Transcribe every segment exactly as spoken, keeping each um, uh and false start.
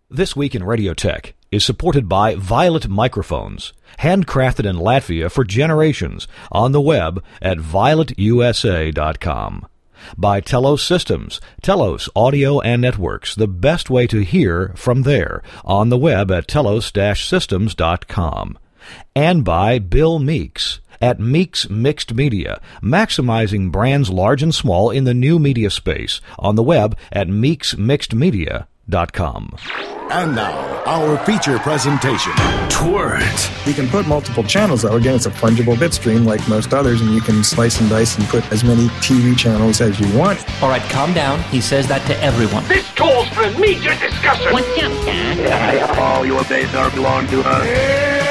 This Week in Radio Tech is supported by Violet Microphones, handcrafted in Latvia for generations, on the web at violet u s a dot com. By Telos Systems, Telos Audio and Networks, the best way to hear from there, on the web at telos dash systems dot com. And by Bill Meeks at Meeks Mixed Media, maximizing brands large and small in the new media space, on the web at meeks mixed media dot com. And now, our feature presentation. Twert. You can put multiple channels, though. Again, it's a fungible bit stream like most others, and you can slice and dice and put as many T V channels as you want. All right, calm down. He says that to everyone. This calls for immediate discussion. What's up, Dad? Yeah, all your days are belong to us.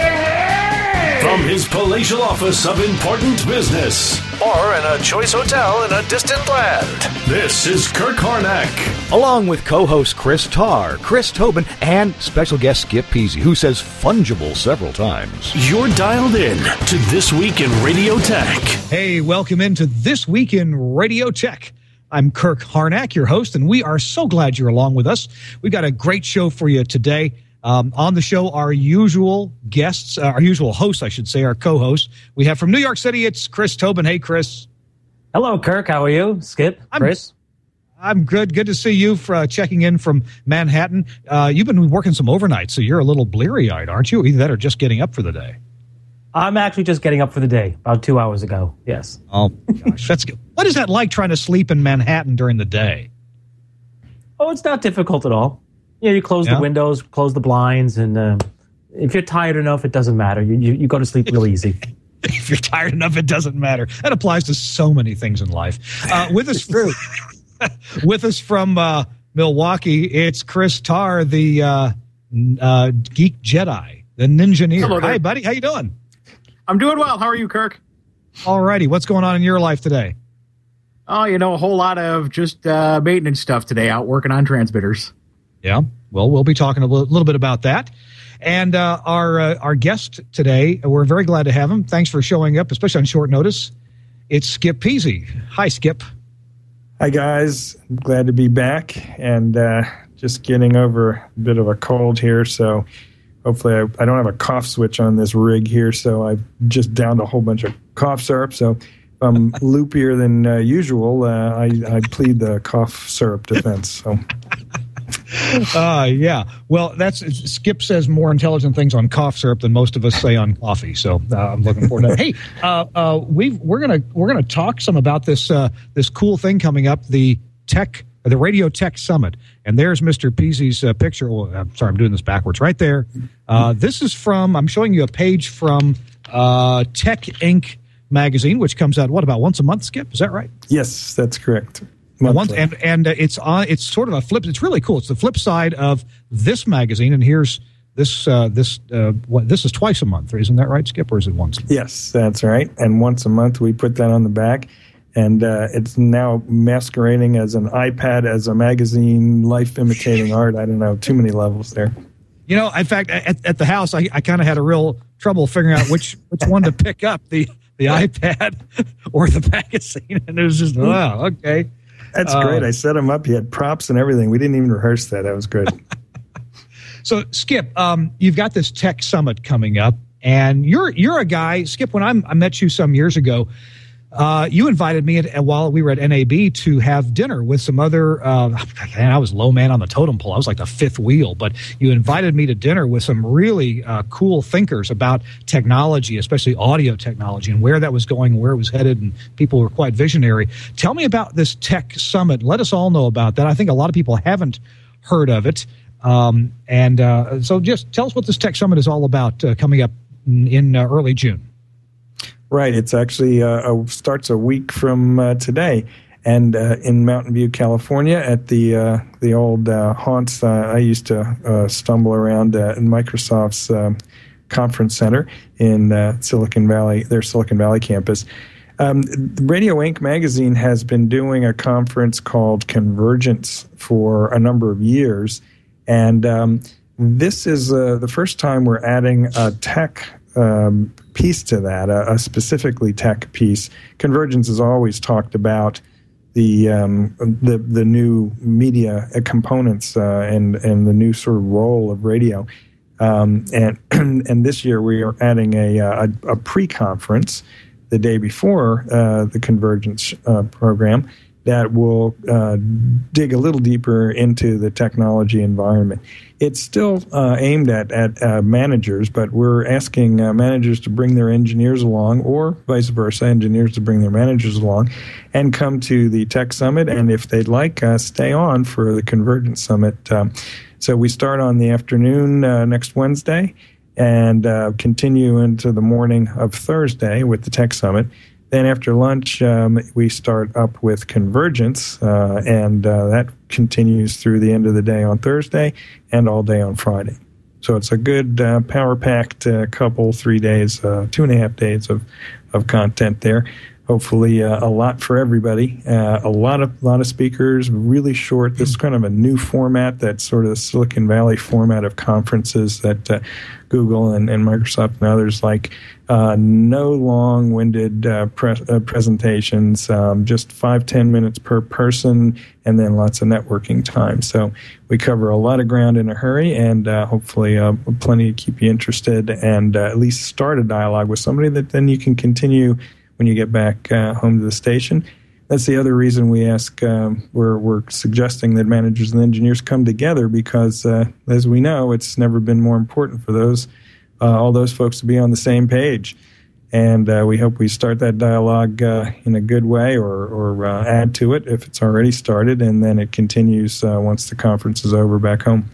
From his palatial office of important business, or in a choice hotel in a distant land, this is Kirk Harnack. Along with co-host Chris Tarr, Chris Tobin, and special guest Skip Peasy, who says fungible several times. You're dialed in to This Week in Radio Tech. Hey, welcome into This Week in Radio Tech. I'm Kirk Harnack, your host, and we are so glad you're along with us. We've got a great show for you today. Um, on the show, our usual guests, uh, our usual hosts, I should say, our co-hosts. We have from New York City, it's Chris Tobin. Hey, Chris. Hello, Kirk. How are you? Skip, I'm, Chris. I'm good. Good to see you for uh, checking in from Manhattan. Uh, you've been working some overnight, so you're a little bleary-eyed, aren't you? Either that or just getting up for the day. I'm actually just getting up for the day, about two hours ago, yes. Oh, gosh. That's good. What is that like trying to sleep in Manhattan during the day? Oh, it's not difficult at all. Yeah, you close yeah. the windows, close the blinds, and uh, if you're tired enough, it doesn't matter. You, you you go to sleep real easy. If you're tired enough, it doesn't matter. That applies to so many things in life. Uh, with us, with us from uh, Milwaukee, it's Chris Tarr, the uh, uh, Geek Jedi, the Ninjaneer. Hello there. Hi, buddy. How you doing? I'm doing well. How are you, Kirk? All righty. What's going on in your life today? Oh, you know, a whole lot of just uh, maintenance stuff today, out working on transmitters. Yeah, well, we'll be talking a little, little bit about that. And uh, our uh, our guest today, we're very glad to have him. Thanks for showing up, especially on short notice. It's Skip Peasy. Hi, Skip. Hi, guys. I'm glad to be back and uh, just getting over a bit of a cold here. So hopefully I, I don't have a cough switch on this rig here, so I've just downed a whole bunch of cough syrup. So if I'm loopier than uh, usual, uh, I, I plead the cough syrup defense. So. Uh, yeah. Well, that's Skip says more intelligent things on cough syrup than most of us say on coffee. So uh, I'm looking forward to that. Hey, uh, uh, we've, we're gonna we're gonna talk some about this uh, this cool thing coming up, the tech, the Radio Tech Summit. And there's Mister Peasy's uh, picture. Oh, I'm sorry, I'm doing this backwards. Right there. Uh, this is from. I'm showing you a page from uh, Tech Inc magazine, which comes out what about once a month? Skip, is that right? Yes, that's correct. Once, and and uh, it's on. It's sort of a flip. It's really cool. It's the flip side of this magazine. And here's this. Uh, this. Uh, what? This is twice a month, isn't that right, Skip? Or is it once? Yes, that's right. And once a month, we put that on the back, and uh, it's now masquerading as an iPad, as a magazine, life imitating art. I don't know, too many levels there. You know, in fact, at, at the house, I, I kind of had a real trouble figuring out which which one to pick up, the the iPad or the magazine, and it was just wow, okay. That's great. Uh, I set him up. He had props and everything. We didn't even rehearse that. That was good. So, Skip, um, you've got this tech summit coming up, and you're you're a guy, Skip. When I'm, I met you some years ago, uh, you invited me at, while we were at N A B to have dinner with some other. Uh, man, I was low man on the totem pole. I was like the fifth wheel, but you invited me to dinner with some really uh, cool thinkers about technology, especially audio technology, and where that was going, and where it was headed, and people were quite visionary. Tell me about this tech summit. Let us all know about that. I think a lot of people haven't heard of it, um, and uh, so just tell us what this tech summit is all about uh, coming up in, in uh, early June. Right. It's actually uh, a, starts a week from uh, today, and uh, in Mountain View, California, at the uh, the old uh, haunts uh, I used to uh, stumble around uh, in Microsoft's uh, conference center in uh, Silicon Valley, their Silicon Valley campus. Um, Radio Inc magazine has been doing a conference called Convergence for a number of years, and um, this is uh, the first time we're adding a tech Um, piece to that, a, a specifically tech piece. Convergence has always talked about the um, the the new media components uh, and and the new sort of role of radio. Um, and and this year we are adding a a, a pre-conference the day before uh, the Convergence uh, program that will uh, dig a little deeper into the technology environment. It's still uh, aimed at at uh, managers, but we're asking uh, managers to bring their engineers along, or vice versa, engineers to bring their managers along, and come to the Tech Summit. And if they'd like, uh, stay on for the Convergence Summit. Um, so we start on the afternoon uh, next Wednesday, and uh, continue into the morning of Thursday with the Tech Summit. Then after lunch, um, we start up with Convergence, uh, and uh, that continues through the end of the day on Thursday and all day on Friday. So it's a good uh, power-packed uh, couple, three days, uh, two and a half days of, of content there. Hopefully uh, a lot for everybody. Uh, a lot of lot of speakers, really short. This is kind of a new format, that's sort of the Silicon Valley format of conferences that uh, Google and, and Microsoft and others like. Uh, no long-winded uh, pre- uh, presentations, um, just five, ten minutes per person, and then lots of networking time. So we cover a lot of ground in a hurry, and uh, hopefully uh, plenty to keep you interested, and uh, at least start a dialogue with somebody that then you can continue when you get back uh, home to the station. That's the other reason we ask, um, we're, we're suggesting that managers and engineers come together, because uh, as we know, it's never been more important for those uh, all those folks to be on the same page. And uh, we hope we start that dialogue uh, in a good way, or, or uh, add to it if it's already started, and then it continues uh, once the conference is over back home.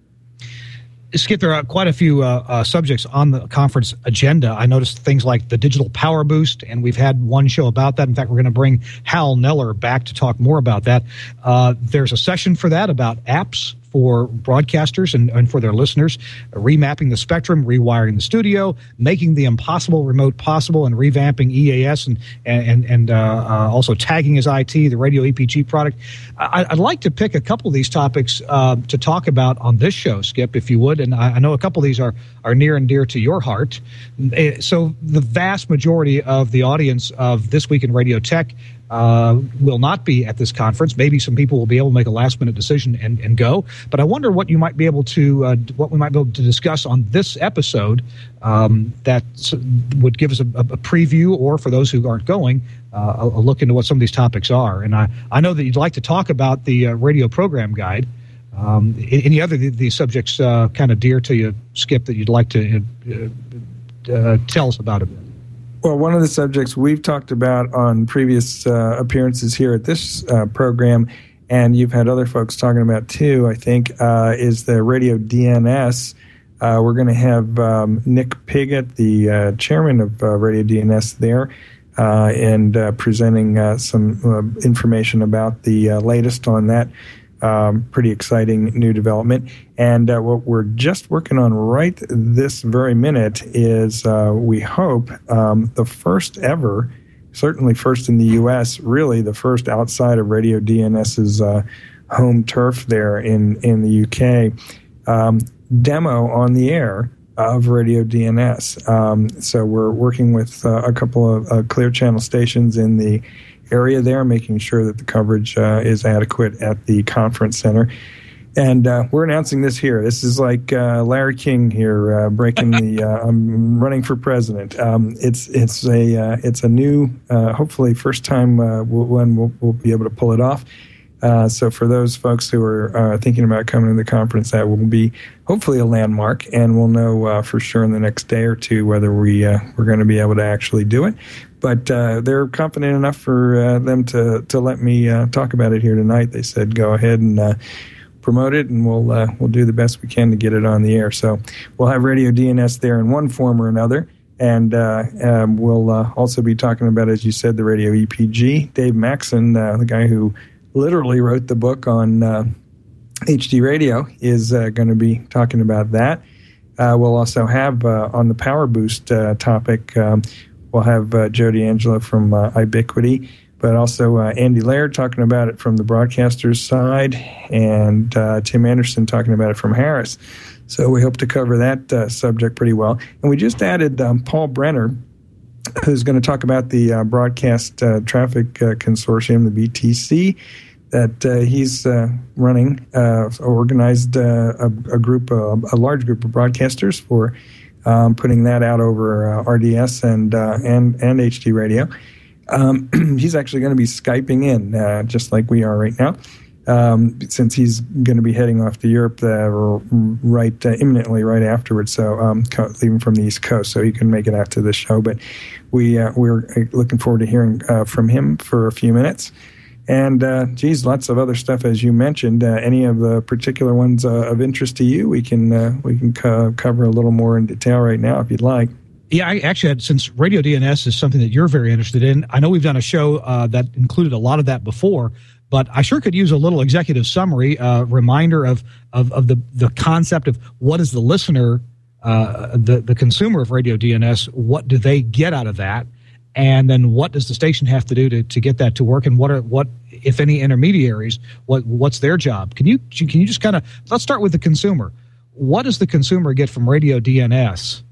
Skip, there are quite a few uh, uh, subjects on the conference agenda. I noticed things like the digital power boost, and we've had one show about that. In fact, we're going to bring Hal Neller back to talk more about that. Uh, there's a session for that about apps for broadcasters and, and for their listeners, remapping the spectrum, rewiring the studio, making the impossible remote possible, and revamping E A S, and and and uh, uh, also tagging as I T, the radio E P G product. I, I'd like to pick a couple of these topics uh, to talk about on this show, Skip, if you would. And I, I know a couple of these are are near and dear to your heart. So the vast majority of the audience of This Week in Radio Tech Uh, will not be at this conference. Maybe some people will be able to make a last-minute decision and, and go. But I wonder what you might be able to, uh, what we might be able to discuss on this episode um, that would give us a, a preview, or for those who aren't going, uh, a, a look into what some of these topics are. And I, I know that you'd like to talk about the uh, radio program guide. Um, any other of these subjects uh, kind of dear to you, Skip, that you'd like to uh, uh, tell us about it? Well, one of the subjects we've talked about on previous uh, appearances here at this uh, program, and you've had other folks talking about too, I think, uh, is the radio D N S. Uh, we're going to have um, Nick Piggott, the uh, chairman of uh, Radio D N S, there, uh, and uh, presenting uh, some uh, information about the uh, latest on that. Um, pretty exciting new development. And uh, what we're just working on right this very minute is, uh, we hope, um, the first ever, certainly first in the U S, really the first outside of Radio DNS's uh, home turf there in, in the U K, um, demo on the air of Radio D N S. Um, so we're working with uh, a couple of uh, Clear Channel stations in the area there, making sure that the coverage uh, is adequate at the conference center. And uh, we're announcing this here. This is like uh, Larry King here uh, breaking the uh, I'm running for president. Um, it's it's a uh, it's a new, uh, hopefully first time uh, we'll, when we'll, we'll be able to pull it off. Uh, so for those folks who are uh, thinking about coming to the conference, that will be hopefully a landmark, and we'll know uh, for sure in the next day or two whether we uh, we're going to be able to actually do it. But uh, they're confident enough for uh, them to to let me uh, talk about it here tonight. They said go ahead and uh, promote it, and we'll uh, we'll do the best we can to get it on the air. So we'll have Radio D N S there in one form or another. And uh, um, we'll uh, also be talking about, as you said, the Radio E P G. Dave Maxson, uh, the guy who literally wrote the book on uh, H D radio, is uh, going to be talking about that. Uh, we'll also have uh, on the Power Boost uh, topic, um, we'll have uh, Joe D'Angelo from uh, Ubiquity, but also uh, Andy Laird talking about it from the broadcaster's side, and uh, Tim Anderson talking about it from Harris. So we hope to cover that uh, subject pretty well. And we just added um, Paul Brenner, who's going to talk about the uh, Broadcast uh, Traffic uh, Consortium, the B T C, that uh, he's uh, running, uh, organized uh, a, a group, uh, a large group of broadcasters for um, putting that out over uh, R D S and uh, and and H D radio. Um, he's actually going to be Skyping in, uh, just like we are right now, um, since he's going to be heading off to Europe uh, right uh, imminently, right afterwards. So um, leaving from the East Coast, so he can make it out to the show. But we uh, we're looking forward to hearing uh, from him for a few minutes. And, uh, geez, lots of other stuff, as you mentioned. Uh, any of the particular ones uh, of interest to you, we can uh, we can co- cover a little more in detail right now if you'd like. Yeah, I actually had, since Radio D N S is something that you're very interested in, I know we've done a show uh, that included a lot of that before, but I sure could use a little executive summary, uh, reminder of, of, of the, the concept of what is the listener, uh, the, the consumer of Radio D N S, what do they get out of that? And then what does the station have to do to, to get that to work? And what are, what, if any, intermediaries, what, what's their job? Can you, can you just kind of, let's start with the consumer. What does the consumer get from Radio D N S?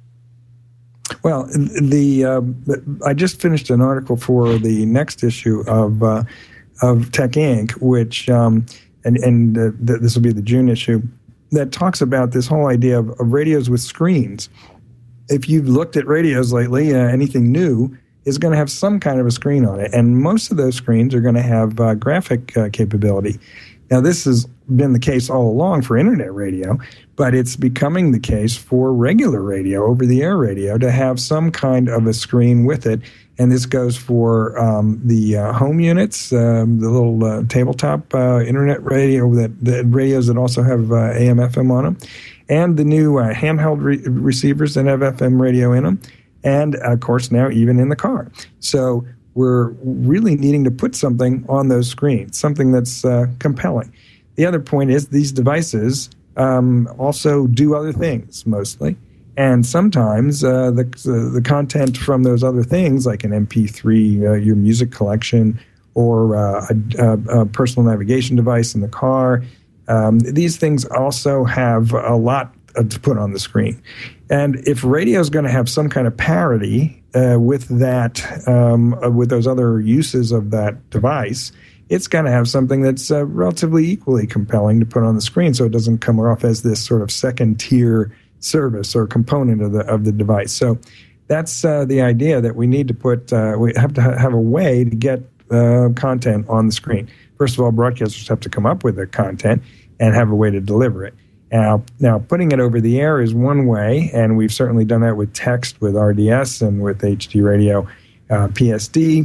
Well, the uh, I just finished an article for the next issue of uh, of Tech Incorporated, which um, and and uh, th- this will be the June issue, that talks about this whole idea of, of radios with screens. If you've looked at radios lately, uh, anything new is going to have some kind of a screen on it, and most of those screens are going to have uh, graphic uh, capability. Now, this has been the case all along for internet radio, but it's becoming the case for regular radio, over-the-air radio, to have some kind of a screen with it. And this goes for um, the uh, home units, um, the little uh, tabletop uh, internet radio, that the radios that also have uh, A M F M on them, and the new uh, handheld re- receivers that have F M radio in them, and, of course, now even in the car. So we're really needing to put something on those screens, something that's uh, compelling. The other point is these devices um, also do other things, mostly. And sometimes uh, the, the the content from those other things, like an M P three, uh, your music collection, or uh, a, a personal navigation device in the car, um, these things also have a lot to put on the screen. And if radio is going to have some kind of parity uh, with that, um, uh, with those other uses of that device, it's going to have something that's uh, relatively equally compelling to put on the screen, so it doesn't come off as this sort of second-tier service or component of the of the device. So that's uh, the idea, that we need to put, uh, we have to ha- have a way to get uh, content on the screen. First of all, broadcasters have to come up with the content and have a way to deliver it. Now, now, putting it over the air is one way, and we've certainly done that with text, with R D S, and with H D radio, uh, P S D.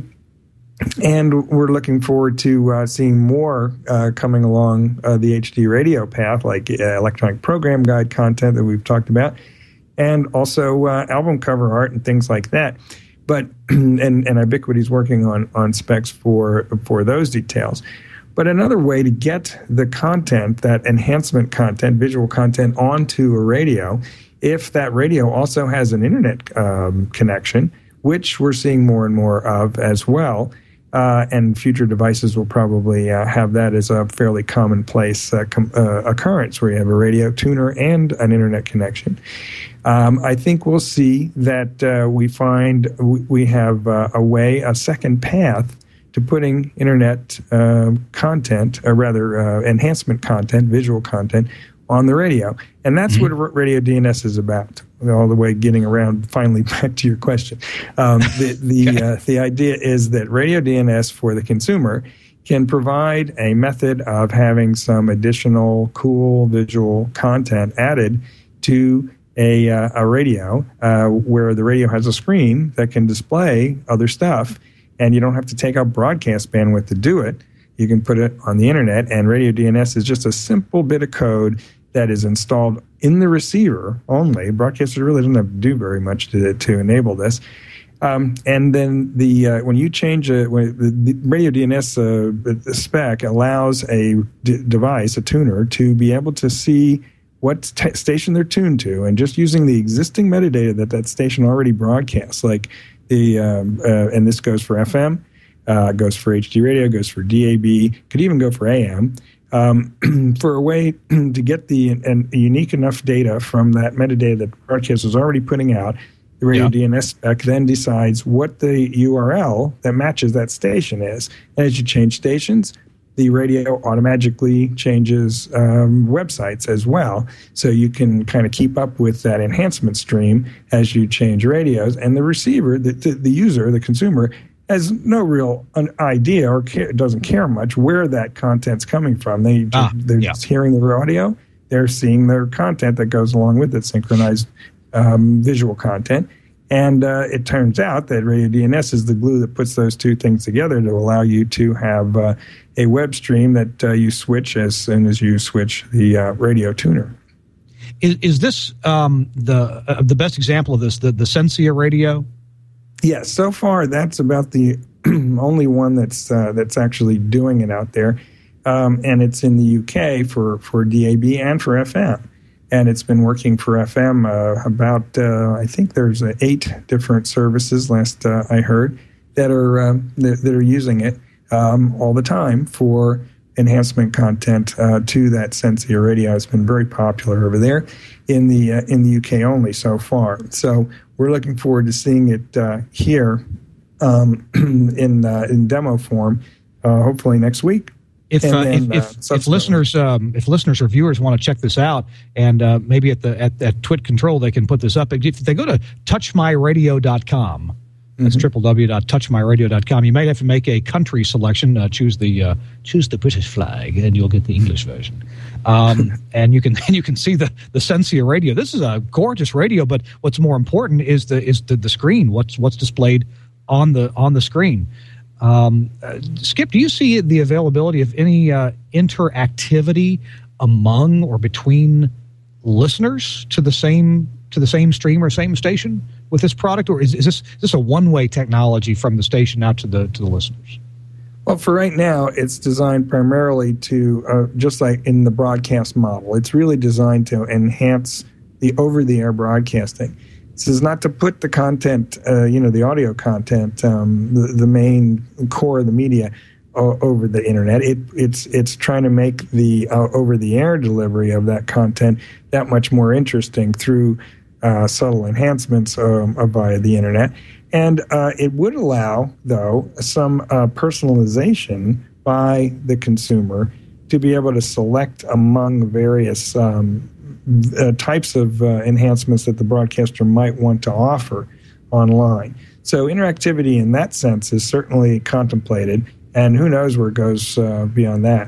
And we're looking forward to uh, seeing more uh, coming along uh, the H D radio path, like uh, electronic program guide content that we've talked about, and also uh, album cover art and things like that. But and and Ubiquity's working on on specs for for those details. But another way to get the content, that enhancement content, visual content, onto a radio, if that radio also has an internet um, connection, which we're seeing more and more of as well, uh, and future devices will probably uh, have that as a fairly commonplace uh, com- uh, occurrence, where you have a radio tuner and an internet connection. Um, I think we'll see that uh, we find we, we have uh, a way, a second path to putting internet uh, content, or rather uh, enhancement content, visual content, on the radio. And that's mm-hmm. what Radio D N S is about, all the way getting around finally back to your question. Um, the the, okay. uh, the idea is that Radio D N S for the consumer can provide a method of having some additional cool visual content added to a, uh, a radio, uh, where the radio has a screen that can display other stuff, and you don't have to take out broadcast bandwidth to do it. You can put it on the internet, and Radio D N S is just a simple bit of code that is installed in the receiver only. Broadcasters really don't have to do very much to to enable this. Um, and then the uh, when you change a, when the, the Radio D N S uh, spec allows a d- device, a tuner, to be able to see what t- station they're tuned to, and just using the existing metadata that that station already broadcasts, like the um, uh, and this goes for F M, uh, goes for H D radio, goes for D A B, could even go for A M, um, for a way to get the and unique enough data from that metadata that broadcast is already putting out. The radio Yeah. D N S spec then decides what the U R L that matches that station is. And as you change stations, the radio automatically changes um, websites as well. So you can kind of keep up with that enhancement stream as you change radios. And the receiver, the, the, the user, the consumer, has no real idea or care, doesn't care much where that content's coming from. They just, Ah, they're yeah. just hearing their audio. They're seeing their content that goes along with it, synchronized um, visual content. And uh, it turns out that radio D N S is the glue that puts those two things together to allow you to have uh, a web stream that uh, you switch as soon as you switch the uh, radio tuner. Is, is this um, the uh, the best example of this, the, the Sensia radio? Yes, so far that's about the only one that's uh, that's actually doing it out there. Um, and it's in the U K for, for D A B and for F M. And it's been working for F M uh, about, uh, I think there's uh, eight different services, last uh, I heard, that are uh, that, that are using it um, all the time for enhancement content uh, to that Sensia radio. It's been very popular over there in the uh, in the U K only so far. So we're looking forward to seeing it uh, here um, in uh, in demo form, uh, hopefully next week. If, uh, then, if, if, uh, if listeners um, if listeners or viewers want to check this out, and uh, maybe at the at, at Twit Control they can put this up. If they go to touch my radio dot com, that's w w w dot touch my radio dot com. You might have to make a country selection. Uh, choose the uh, choose the British flag, and you'll get the English version. Um, and you can and you can see the the Sensia radio. This is a gorgeous radio, but what's more important is the is the, the screen. What's what's displayed on the on the screen. Um, uh, Skip, do you see the availability of any uh, interactivity among or between listeners to the same to the same stream or same station with this product, or is, is this is this a one-way technology from the station out to the to the listeners? Well, for right now, it's designed primarily to, uh, just like in the broadcast model, it's really designed to enhance the over-the-air broadcasting. This is not to put the content, uh, you know, the audio content, um, the, the main core of the media uh, over the internet. It, it's it's trying to make the uh, over-the-air delivery of that content that much more interesting through uh, subtle enhancements um, via the internet. And uh, it would allow, though, some uh, personalization by the consumer to be able to select among various um Uh, types of uh, enhancements that the broadcaster might want to offer online. So interactivity in that sense is certainly contemplated, and who knows where it goes uh, beyond that.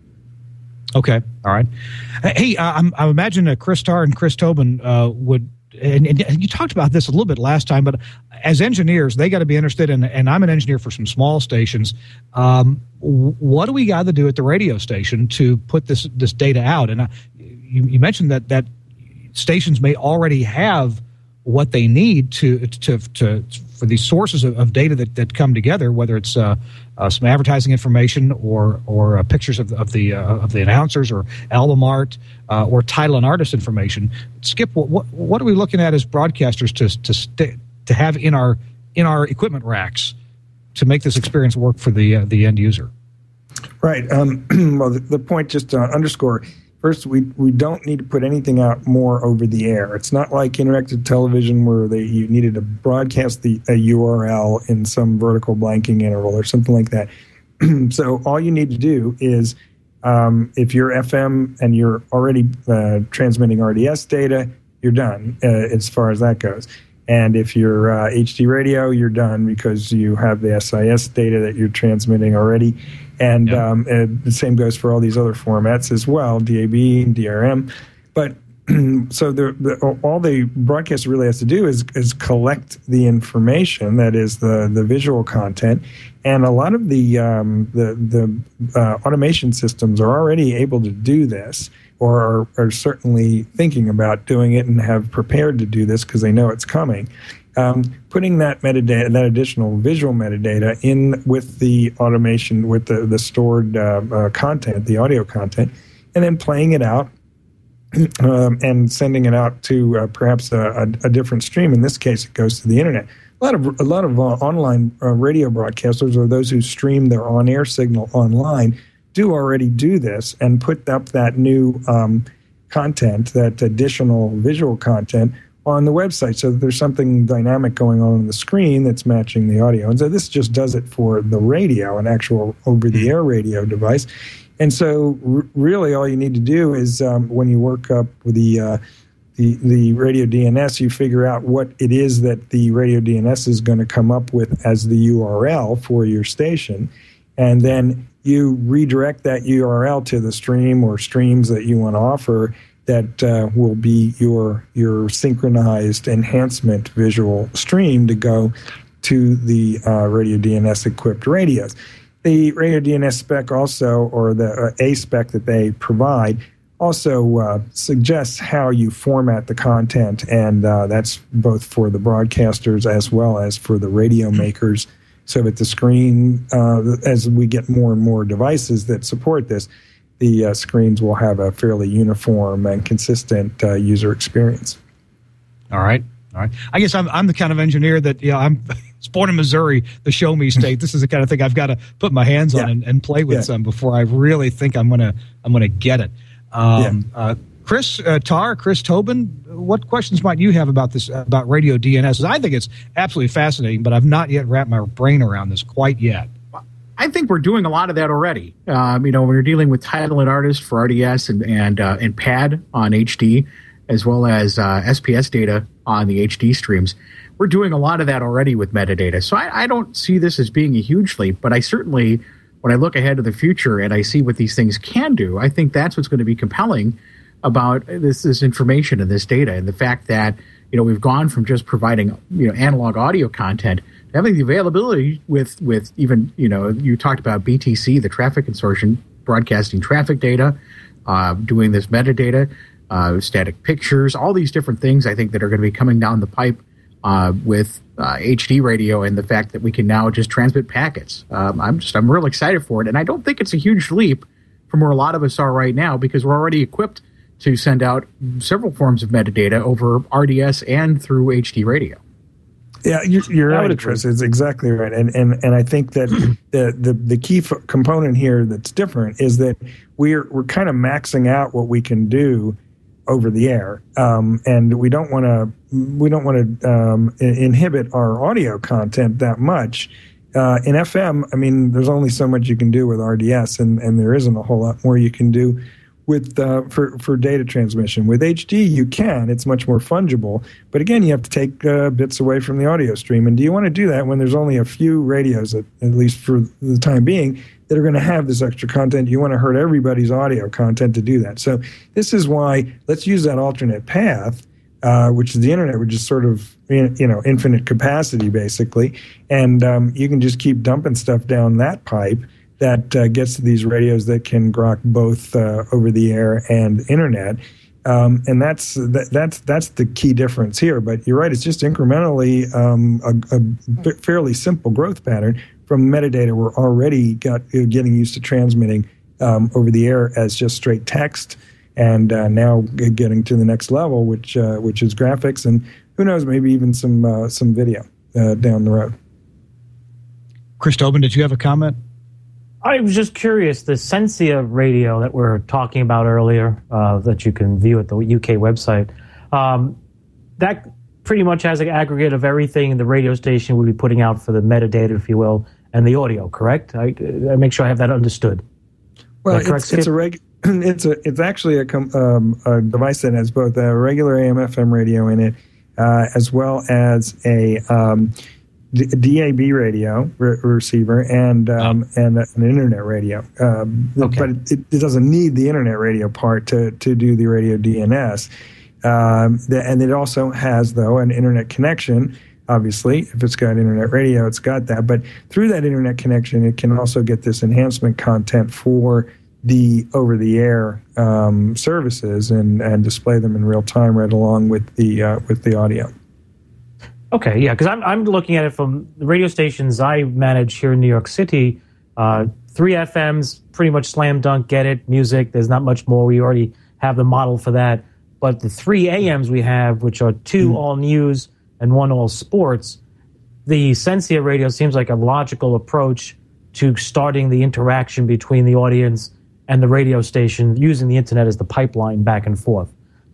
Okay, all right. Hey, uh, I'm, I imagine uh, Chris Starr and Chris Tobin uh, would, and, and you talked about this a little bit last time, but as engineers, they got to be interested in, and I'm an engineer for some small stations. Um, what do we got to do at the radio station to put this this data out? And I, You, you mentioned that, that stations may already have what they need to to, to for these sources of, of data that, that come together, whether it's uh, uh, some advertising information or or uh, pictures of, of the uh, of the announcers or album art uh, or title and artist information. Skip, what, what what are we looking at as broadcasters to to st- to have in our in our equipment racks to make this experience work for the uh, the end user? Right. Um, well, the, the point, just to underscore. First, we, we don't need to put anything out more over the air. It's not like interactive television where they, you needed to broadcast the, a U R L in some vertical blanking interval or something like that. So all you need to do is, um, if you're F M and you're already uh, transmitting R D S data, you're done uh, as far as that goes. And if you're uh, H D radio, you're done because you have the S I S data that you're transmitting already. And, yep. um, and the same goes for all these other formats as well, D A B, D R M. But so the, the, all the broadcaster really has to do is, is collect the information, that is the, the visual content. And a lot of the um, the, the uh, automation systems are already able to do this, or are, are certainly thinking about doing it and have prepared to do this because they know it's coming. Um, putting that metadata, that additional visual metadata in with the automation, with the, the stored uh, uh, content, the audio content, and then playing it out um, and sending it out to uh, perhaps a, a, a different stream. In this case, it goes to the internet. A lot of a lot of uh, online uh, radio broadcasters, or those who stream their on-air signal online, do already do this and put up that new um, content, that additional visual content, on the website, so that there's something dynamic going on on the screen that's matching the audio. And so this just does it for the radio, an actual over-the-air radio device. And so r- really all you need to do is um, when you work up with the, uh, the the radio D N S, you figure out what it is that the radio D N S is going to come up with as the U R L for your station. And then you redirect that U R L to the stream or streams that you want to offer that uh, will be your your synchronized enhancement visual stream to go to the uh, radio D N S-equipped radios. The radio D N S spec also, or the uh, A spec that they provide, also uh, suggests how you format the content, and uh, that's both for the broadcasters as well as for the radio makers, so that the screen, uh, as we get more and more devices that support this, the uh, screens will have a fairly uniform and consistent uh, user experience. All right. All right. I guess I'm I'm the kind of engineer that, you know, I'm born in Missouri, the show me state. This is the kind of thing I've got to put my hands on yeah. and, and play with yeah. some before I really think I'm gonna I'm gonna get it. Um, yeah. uh, Chris uh, Tarr, Chris Tobin, what questions might you have about this, about radio D N S? I think it's absolutely fascinating, but I've not yet wrapped my brain around this quite yet. I think we're doing a lot of that already. Um, you know, when you're dealing with title and artist for R D S and and, uh, and P A D on H D, as well as uh, S P S data on the H D streams, we're doing a lot of that already with metadata. So I, I don't see this as being a huge leap, but I certainly, when I look ahead to the future and I see what these things can do, I think that's what's going to be compelling about this this information and this data, and the fact that, you know, we've gone from just providing, you know, analog audio content, having the availability with, with even, you know, you talked about B T C, the Traffic Consortium, broadcasting traffic data, uh, doing this metadata, uh, static pictures, all these different things I think that are going to be coming down the pipe uh, with uh, H D radio, and the fact that we can now just transmit packets. Um, I'm just, I'm real excited for it. And I don't think it's a huge leap from where a lot of us are right now, because we're already equipped to send out several forms of metadata over R D S and through H D radio. Yeah, you're, you're right, Chris. It's exactly right, and and and I think that the the the key f- component here that's different is that we're we're kind of maxing out what we can do over the air, um, and we don't want to we don't want to um, inhibit our audio content that much. Uh, in F M, I mean, there's only so much you can do with R D S, and and there isn't a whole lot more you can do with uh, for for data transmission. With H D, you can. It's much more fungible. But again, you have to take uh, bits away from the audio stream. And do you want to do that when there's only a few radios, at, at least for the time being, that are going to have this extra content? You want to hurt everybody's audio content to do that. So this is why let's use that alternate path, uh, which is the internet, which is sort of, you know, infinite capacity, basically. And um, you can just keep dumping stuff down that pipe that uh, gets to these radios that can grok both uh, over the air and internet, um, and that's that, that's that's the key difference here. But you're right; it's just incrementally um, a, a fairly simple growth pattern from metadata we're already got uh, getting used to transmitting um, over the air as just straight text, and uh, now getting to the next level, which uh, which is graphics, and who knows, maybe even some uh, some video uh, down the road. Chris Tobin, did you have a comment? I was just curious, the Sensia radio that we we're talking about earlier, uh, that you can view at the U K website, um, that pretty much has an aggregate of everything the radio station will be putting out for the metadata, if you will, and the audio, correct? I, I make sure I have that understood. Well, that correct, it's, it's a reg- it's a it's actually a, com- um, a device that has both a regular A M F M radio in it, uh, as well as a um, D A B radio re- receiver and um, oh. and an internet radio, um, okay. but it, it doesn't need the internet radio part to to do the radio D N S. Um, the, and it also has, though, an internet connection. Obviously, if it's got internet radio, it's got that. But through that internet connection, it can also get this enhancement content for the over-the-air um, services and, and display them in real time right along with the uh, with the audio. Okay, yeah, because I'm I'm looking at it from the radio stations I manage here in New York City. Uh, three F Ms, pretty much slam dunk, get it, music. There's not much more. We already have the model for that. But the three A Ms we have, which are two mm. all news and one all sports, the Sensia radio seems like a logical approach to starting the interaction between the audience and the radio station, using the internet as the pipeline back and forth. So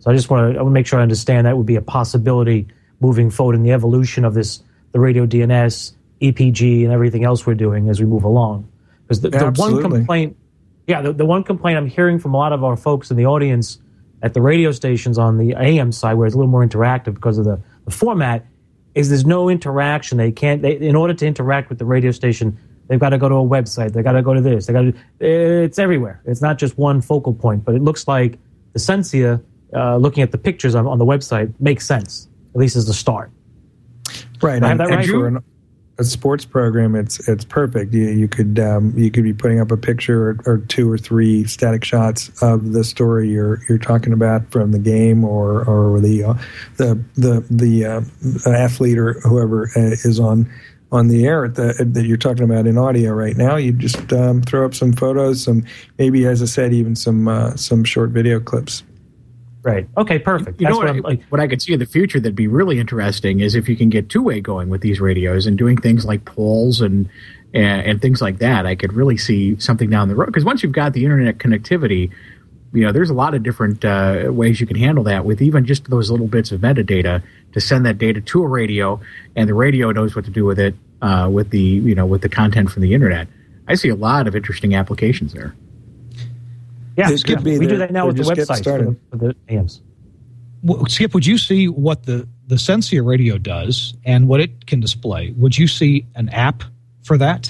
So I just want to make sure I understand that would be a possibility moving forward in the evolution of this, the radio D N S, E P G, and everything else we're doing as we move along. Because the, the one complaint, yeah, the, the one complaint I'm hearing from a lot of our folks in the audience at the radio stations on the A M side, where it's a little more interactive because of the, the format, is there's no interaction. They can't, they, in order to interact with the radio station, they've got to go to a website. They've got to go to this. They got to. It's everywhere. It's not just one focal point. But it looks like the Sensia, uh, looking at the pictures on, on the website, makes sense, at least as the start. Right. I have and, that right? And for an, a sports program, it's it's perfect. You, you could um, you could be putting up a picture or, or two or three static shots of the story you're you're talking about from the game, or or the uh, the the the uh, athlete or whoever uh, is on. on the air the, that you're talking about in audio right now. You just um, throw up some photos, some maybe, as I said, even some uh, some short video clips. Right. Okay, perfect. You That's know what, what, I, like, what I could see in the future that'd be really interesting is if you can get two-way going with these radios and doing things like polls and and, and things like that. I could really see something down the road. Because once you've got the internet connectivity, you know, there's a lot of different uh, ways you can handle that with even just those little bits of metadata to send that data to a radio, and the radio knows what to do with it uh, with the you know with the content from the internet. I see a lot of interesting applications there. Yeah, This could yeah. be we the- do that now they're with the just getting websites for started. the, for the A Ms. Well, Skip, would you see what the, the Sensia radio does and what it can display? Would you see an app for that?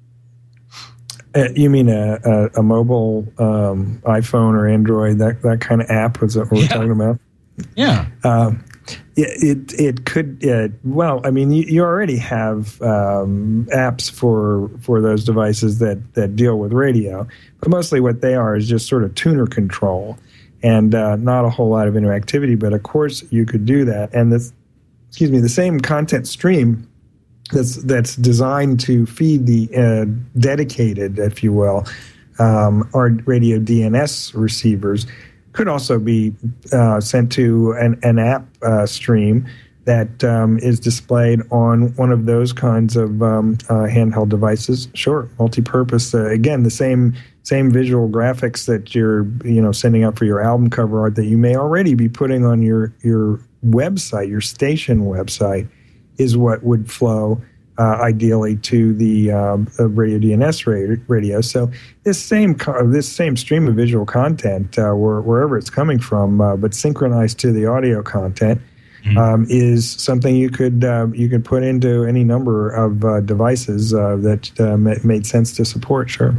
Uh, you mean a, a, a mobile um, iPhone or Android, that, that kind of app? Is that what Yeah. we're talking about? Yeah. Um, it, it it could uh, well. I mean, you, you already have um, apps for for those devices that, that deal with radio, but mostly what they are is just sort of tuner control, and uh, not a whole lot of interactivity. But of course, you could do that, and this, excuse me, the same content stream that's that's designed to feed the uh, dedicated, if you will, um, our radio D N S receivers could also be uh, sent to an, an app uh, stream that um, is displayed on one of those kinds of um, uh, handheld devices. Sure, multi-purpose. Uh, again, the same same visual graphics that you're you know sending out for your album cover art that you may already be putting on your your website, your station website, is what would flow Uh, ideally to the um, uh, radio D N S radio, radio. So this same co- this same stream of visual content, uh, where, wherever it's coming from, uh, but synchronized to the audio content, mm-hmm. um, is something you could uh, you could put into any number of uh, devices uh, that uh, ma- made sense to support. Sure.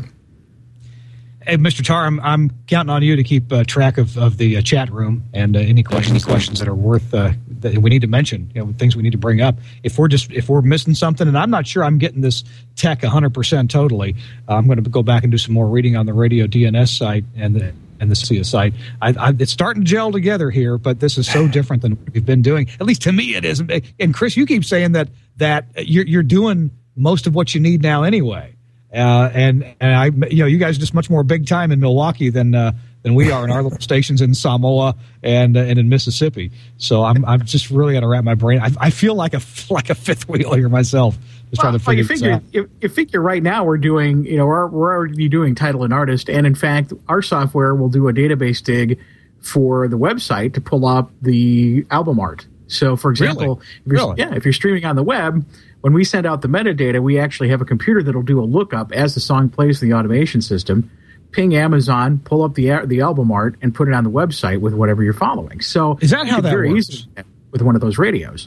Hey, Mister Tar, I'm, I'm counting on you to keep uh, track of, of the uh, chat room and uh, any questions, any questions that are worth uh, that we need to mention. You know, things we need to bring up. If we're just if we're missing something, and I'm not sure I'm getting this tech one hundred percent totally, uh, I'm going to go back and do some more reading on the radio D N S site and the and the C S site. I, I, it's starting to gel together here, but this is so different than what we've been doing. At least to me, it is. And Chris, you keep saying that that you're you're doing most of what you need now anyway. Uh, and and I, you know, you guys are just much more big time in Milwaukee than uh, than we are in our little stations in Samoa and uh, and in Mississippi. So I'm I'm just really got to wrap my brain. I, I feel like a like a fifth wheel here myself, just well, trying to figure you this figure, out. You, you figure right now we're doing, you know, we're, we're already doing title and artist, and in fact, our software will do a database dig for the website to pull up the album art. So, for example, Really? if you're, Really? yeah, if you're streaming on the web, when we send out the metadata, we actually have a computer that'll do a lookup as the song plays through the automation system, ping Amazon, pull up the the album art, and put it on the website with whatever you're following. So, Is that how you could that very works? easily do that with one of those radios.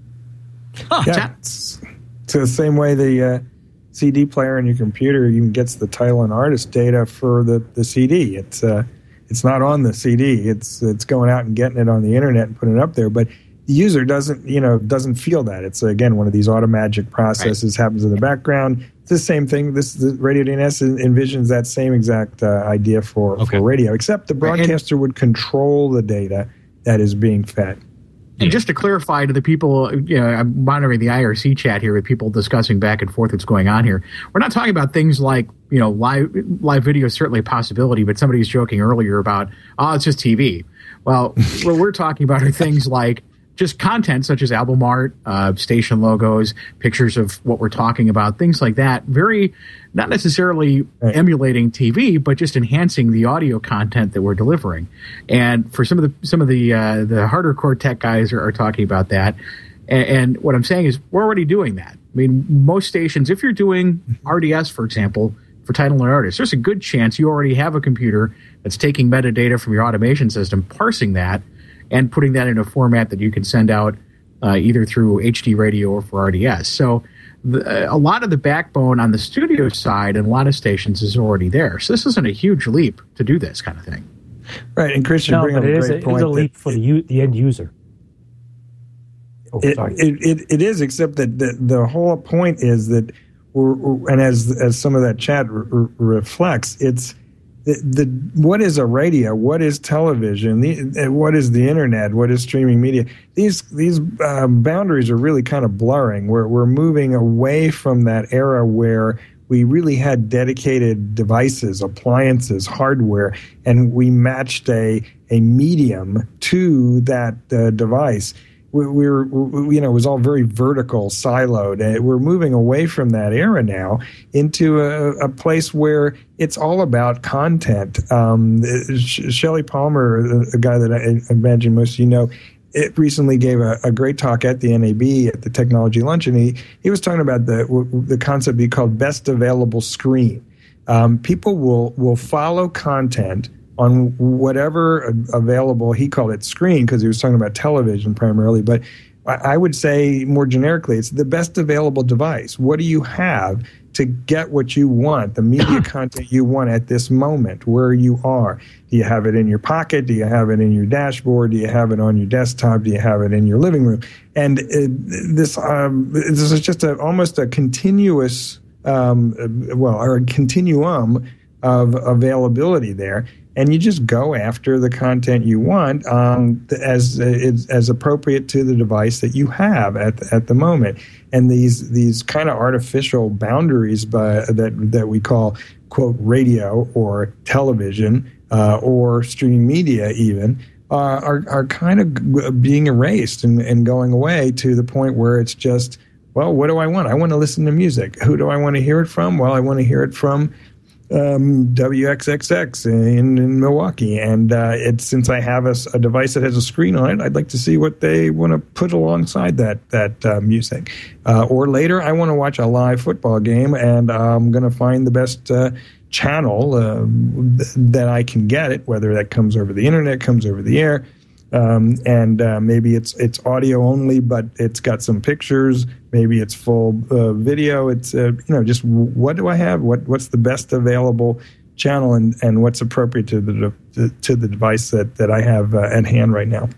Huh. Yeah, it's, it's the same way the uh, C D player in your computer even gets the title and artist data for the, the C D. It's uh, it's not on the C D. It's it's going out and getting it on the internet and putting it up there. But the user doesn't you know doesn't feel that. It's again one of these automagic processes, right. Happens in the background. It's the same thing. This the radio D N S envisions that same exact uh, idea for, Okay. for radio, except the broadcaster would control the data that is being fed. And just to clarify to the people, you know, I'm monitoring the I R C chat here with people discussing back and forth what's going on here. We're not talking about things like, you know, live live video is certainly a possibility, but somebody was joking earlier about, oh, it's just T V. Well, what we're talking about are things like just content such as album art, uh, station logos, pictures of what we're talking about, things like that. Very, not necessarily right. emulating T V, but just enhancing the audio content that we're delivering. And for some of the some of the uh, the harder core tech guys are, are talking about that. And, and what I'm saying is we're already doing that. I mean, most stations, if you're doing R D S, for example, for title and artist, there's a good chance you already have a computer that's taking metadata from your automation system, parsing that, and putting that in a format that you can send out uh, either through H D radio or for R D S. So the, a lot of the backbone on the studio side and a lot of stations is already there. So this isn't a huge leap to do this kind of thing. Right, and Chris, you no, bring but up it a is great a, point. It's a leap that, for the, u- the end user. Oh, it, sorry. It, it, it is, except that the, the whole point is that, we're, we're, and as as some of that chat re- reflects, it's The, the what is a radio? What is television? The, what is the internet? What is streaming media? These these uh, boundaries are really kind of blurring. We're we're moving away from that era where we really had dedicated devices, appliances, hardware, and we matched a a medium to that uh, device. We, we're, we, you know, it was all very vertical, siloed. And we're moving away from that era now into a, a place where it's all about content. Um, Shelley Palmer, a guy that I imagine most of you know, it recently gave a, a great talk at the N A B at the Technology Lunch, and he, he was talking about the the concept he called best available screen. Um, people will will follow content on whatever available, he called it screen because he was talking about television primarily, but I would say more generically, it's the best available device. What do you have to get what you want, the media content you want at this moment, where you are? Do you have it in your pocket? Do you have it in your dashboard? Do you have it on your desktop? Do you have it in your living room? And it, this, um, this is just a, almost a continuous, um, well, or a continuum of availability there. And you just go after the content you want um, as as appropriate to the device that you have at the, at the moment. And these these kind of artificial boundaries by, that that we call quote radio or television uh, or streaming media even uh, are are kind of being erased and, and going away to the point where it's just, well, what do I want? I want to listen to music. Who do I want to hear it from? Well, I want to hear it from Um, W X X X in, in Milwaukee, and uh, it's since I have a, a device that has a screen on it, I'd like to see what they want to put alongside that that uh, music. Uh, or later, I want to watch a live football game, and I'm going to find the best uh, channel uh, th- that I can get it, whether that comes over the internet, comes over the air. Um, and uh, maybe it's it's audio only, but it's got some pictures. Maybe it's full uh, video. It's uh, you know just what do I have? What what's the best available channel, and, and what's appropriate to the to, to the device that, that I have uh, at hand right now.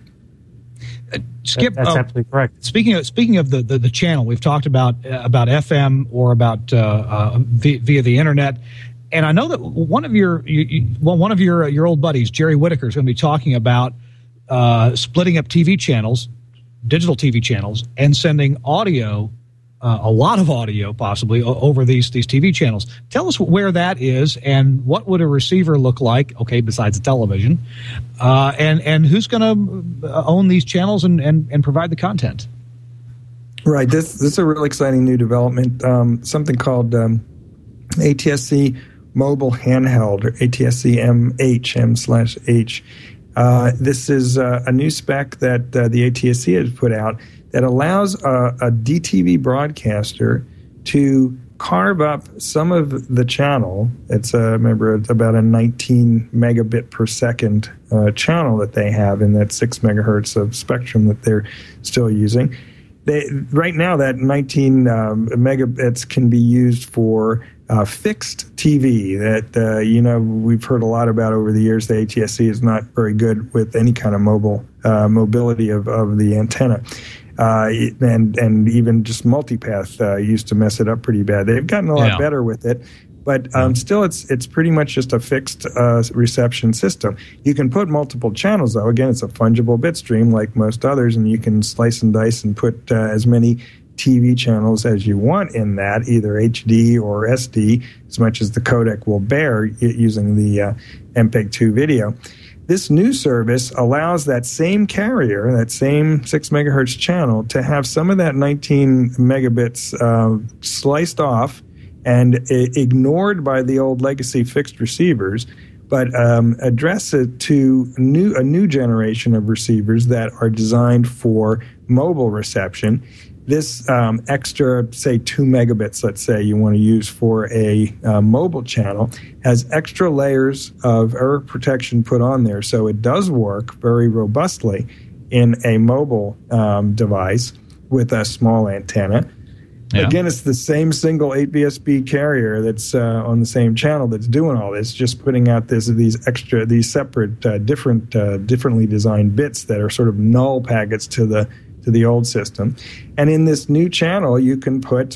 Uh, Skip, that's uh, absolutely correct. Speaking of speaking of the, the, the channel, we've talked about uh, about F M or about uh, uh, via, via the internet. And I know that one of your you, you, well one of your your old buddies, Jerry Whitaker, is going to be talking about Uh, splitting up T V channels, digital T V channels, and sending audio, uh, a lot of audio possibly, o- over these these T V channels. Tell us where that is and what would a receiver look like, okay, besides a television, uh, and, and who's going to own these channels and, and, and provide the content? Right. This, this is a really exciting new development, um, something called um, A T S C Mobile Handheld, or A T S C M H, M slash H. Uh, this is uh, a new spec that uh, the A T S C has put out that allows a, a D T V broadcaster to carve up some of the channel. It's a, remember, it's about a nineteen megabit per second uh, channel that they have in that six megahertz of spectrum that they're still using. They, right now, that nineteen um, megabits can be used for Uh, fixed T V that, uh, you know, we've heard a lot about over the years. The A T S C is not very good with any kind of mobile uh, mobility of, of the antenna. Uh, and, and even just multipath uh, used to mess it up pretty bad. They've gotten a lot yeah. better with it. But um, still, it's it's pretty much just a fixed uh, reception system. You can put multiple channels, though. Again, it's a fungible bit stream like most others, and you can slice and dice and put uh, as many T V channels as you want in that, either H D or S D, as much as the codec will bear using the uh, M P E G two video. This new service allows that same carrier, that same six megahertz channel, to have some of that nineteen megabits uh, sliced off and I- ignored by the old legacy fixed receivers, but um, address it to new, a new generation of receivers that are designed for mobile reception. This um, extra, say, two megabits, let's say you want to use for a uh, mobile channel, has extra layers of error protection put on there, so it does work very robustly in a mobile um, device with a small antenna. Yeah. Again, it's the same single eight B S B carrier that's uh, on the same channel that's doing all this, just putting out this these extra, these separate, uh, different, uh, differently designed bits that are sort of null packets to the to the old system. And in this new channel, you can put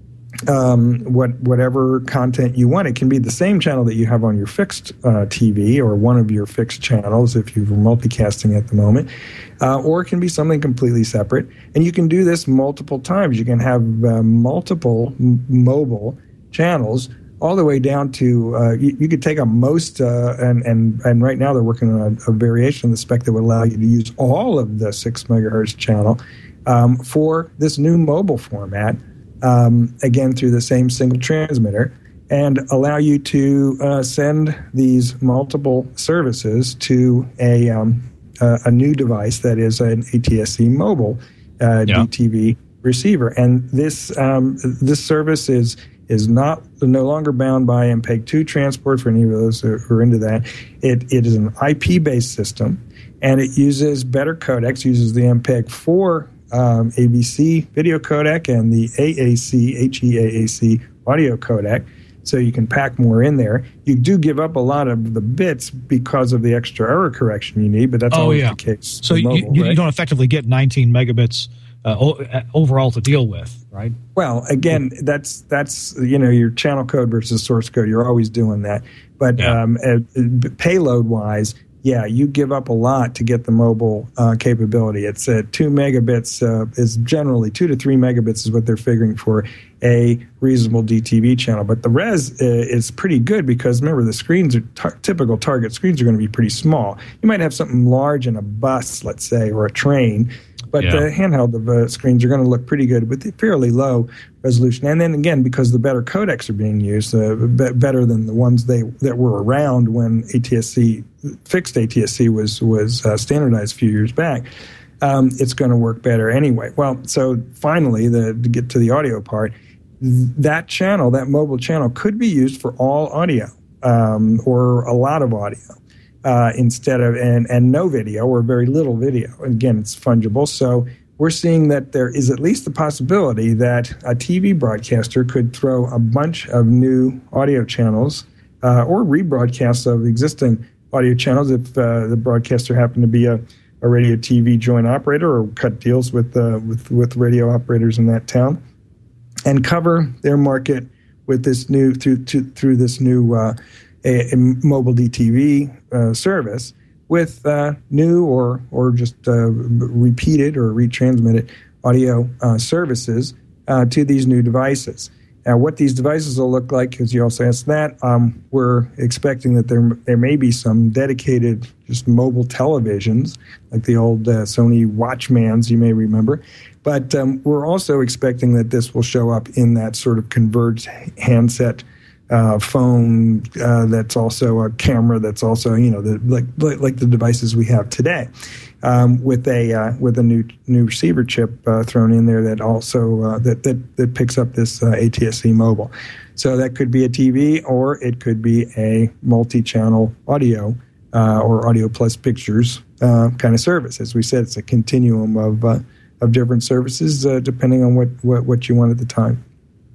um, what whatever content you want. It can be the same channel that you have on your fixed uh, T V or one of your fixed channels if you're multicasting at the moment, uh, or it can be something completely separate. And you can do this multiple times. You can have uh, multiple m- mobile channels all the way down to, uh, you, you could take a most, uh, and, and, and right now they're working on a, a variation of the spec that would allow you to use all of the six megahertz channel um, for this new mobile format, um, again, through the same single transmitter, and allow you to uh, send these multiple services to a, um, uh, a new device that is an A T S C mobile uh, yeah. D T V receiver. And this um, this service is is not no longer bound by M P E G two transport for any of those who are into that. It it is an I P-based system, and it uses better codecs, uses the M P E G four um, A B C video codec and the A A C, H E A A C audio codec, so you can pack more in there. You do give up a lot of the bits because of the extra error correction you need, but that's oh, always yeah. the case. So mobile, you, you, right? you don't effectively get nineteen megabits Uh, o- overall to deal with, right? Well, again, that's that's you know your channel code versus source code. You're always doing that, but Yeah. um, uh, payload wise, yeah, you give up a lot to get the mobile uh, capability. It's uh, two megabits uh, is generally two to three megabits is what they're figuring for a reasonable D T V channel. But the res uh, is pretty good because remember the screens are tar- typical target screens are going to be pretty small. You might have something large in a bus, let's say, or a train. But Yeah. the handheld uh, screens are going to look pretty good with fairly low resolution. And then again, because the better codecs are being used, uh, be- better than the ones they that were around when A T S C, fixed A T S C was was uh, standardized a few years back, um, it's going to work better anyway. Well, so finally, the, to get to the audio part, that channel, that mobile channel, could be used for all audio um, or a lot of audio. Uh, instead of and, and no video or very little video. Again, it's fungible. So we're seeing that there is at least the possibility that a T V broadcaster could throw a bunch of new audio channels uh, or rebroadcasts of existing audio channels if uh, the broadcaster happened to be a, a radio T V joint operator or cut deals with, uh, with with radio operators in that town, and cover their market with this new through to, through this new uh, a, a mobile D T V uh, service with uh, new or or just uh, repeated or retransmitted audio uh, services uh, to these new devices. Now, what these devices will look like, because you also asked that, um, we're expecting that there there may be some dedicated just mobile televisions, like the old uh, Sony Watchmans, you may remember. But um, we're also expecting that this will show up in that sort of converged handset Uh, phone uh, that's also a camera that's also you know the, like like the devices we have today, um, with a uh, with a new new receiver chip uh, thrown in there that also uh, that, that that picks up this uh, A T S C mobile. So that could be a T V or it could be a multi-channel audio uh, or audio plus pictures uh, kind of service. As we said, it's a continuum of uh, of different services uh, depending on what, what what you want at the time.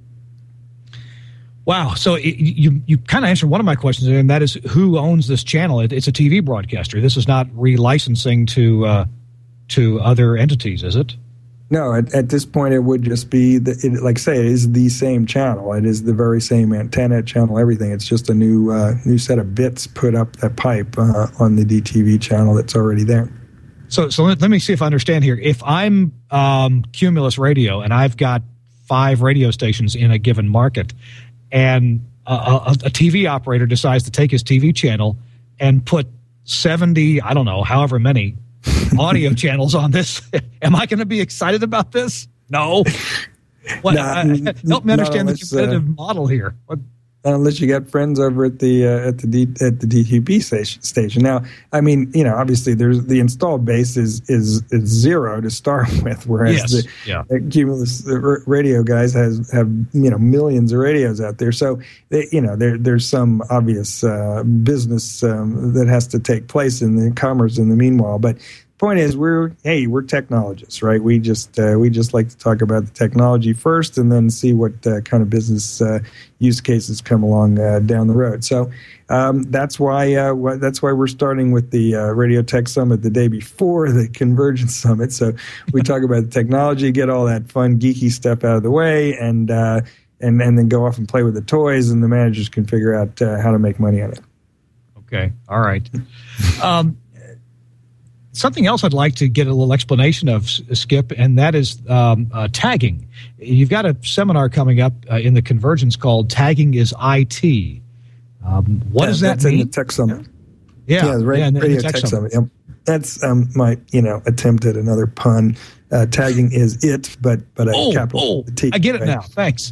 Wow. So it, you you kind of answered one of my questions, and that is who owns this channel? It, it's a T V broadcaster. This is not relicensing to uh, to other entities, is it? No, at, at this point it would just be, the, it, like I say, it is the same channel. It is the very same antenna, channel, everything. It's just a new uh, new set of bits put up that pipe uh, on the D T V channel that's already there. So so let, let me see if I understand here. If I'm um, Cumulus Radio and I've got five radio stations in a given market, and a, a, a T V operator decides to take his T V channel and put seventy, I don't know, however many audio channels on this. Am I going to be excited about this? No. What, Nah, uh, help me understand the unless, competitive uh, model here. What, Unless you got friends over at the uh, at the D, at the D T P station, station. Now, I mean, you know, obviously, there's the installed base is is, is zero to start with, whereas yes, the, yeah. the Cumulus radio guys has have you know millions of radios out there. So they, you know, there there's some obvious uh, business um, that has to take place in the commerce in the meanwhile, but. Point is, we're hey, we're technologists, right? We just uh, we just like to talk about the technology first, and then see what uh, kind of business uh, use cases come along uh, down the road. So um, that's why uh, wh- that's why we're starting with the uh, Radio Tech Summit the day before the Convergence Summit. So we talk about the technology, get all that fun geeky stuff out of the way, and uh, and and then go off and play with the toys, and the managers can figure out uh, how to make money on it. Okay, all right. Um, Something else I'd like to get a little explanation of, Skip, and that is um, uh, tagging. You've got a seminar coming up uh, in the Convergence called Tagging is I T. Um, what yeah, does that that's mean? in the Tech Summit. Yeah, yeah, the ra- yeah, in the, Radio in the Tech, Tech Summit. Summit. Yep. That's um, my you know attempt at another pun. Uh, tagging is it, but but a Oh, capital oh, T. I get it right? now. Thanks.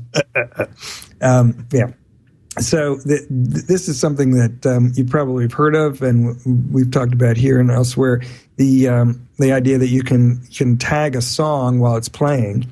um, yeah. So th- th- this is something that um, you probably have heard of, and we've talked about here and elsewhere. The um, the idea that you can can tag a song while it's playing,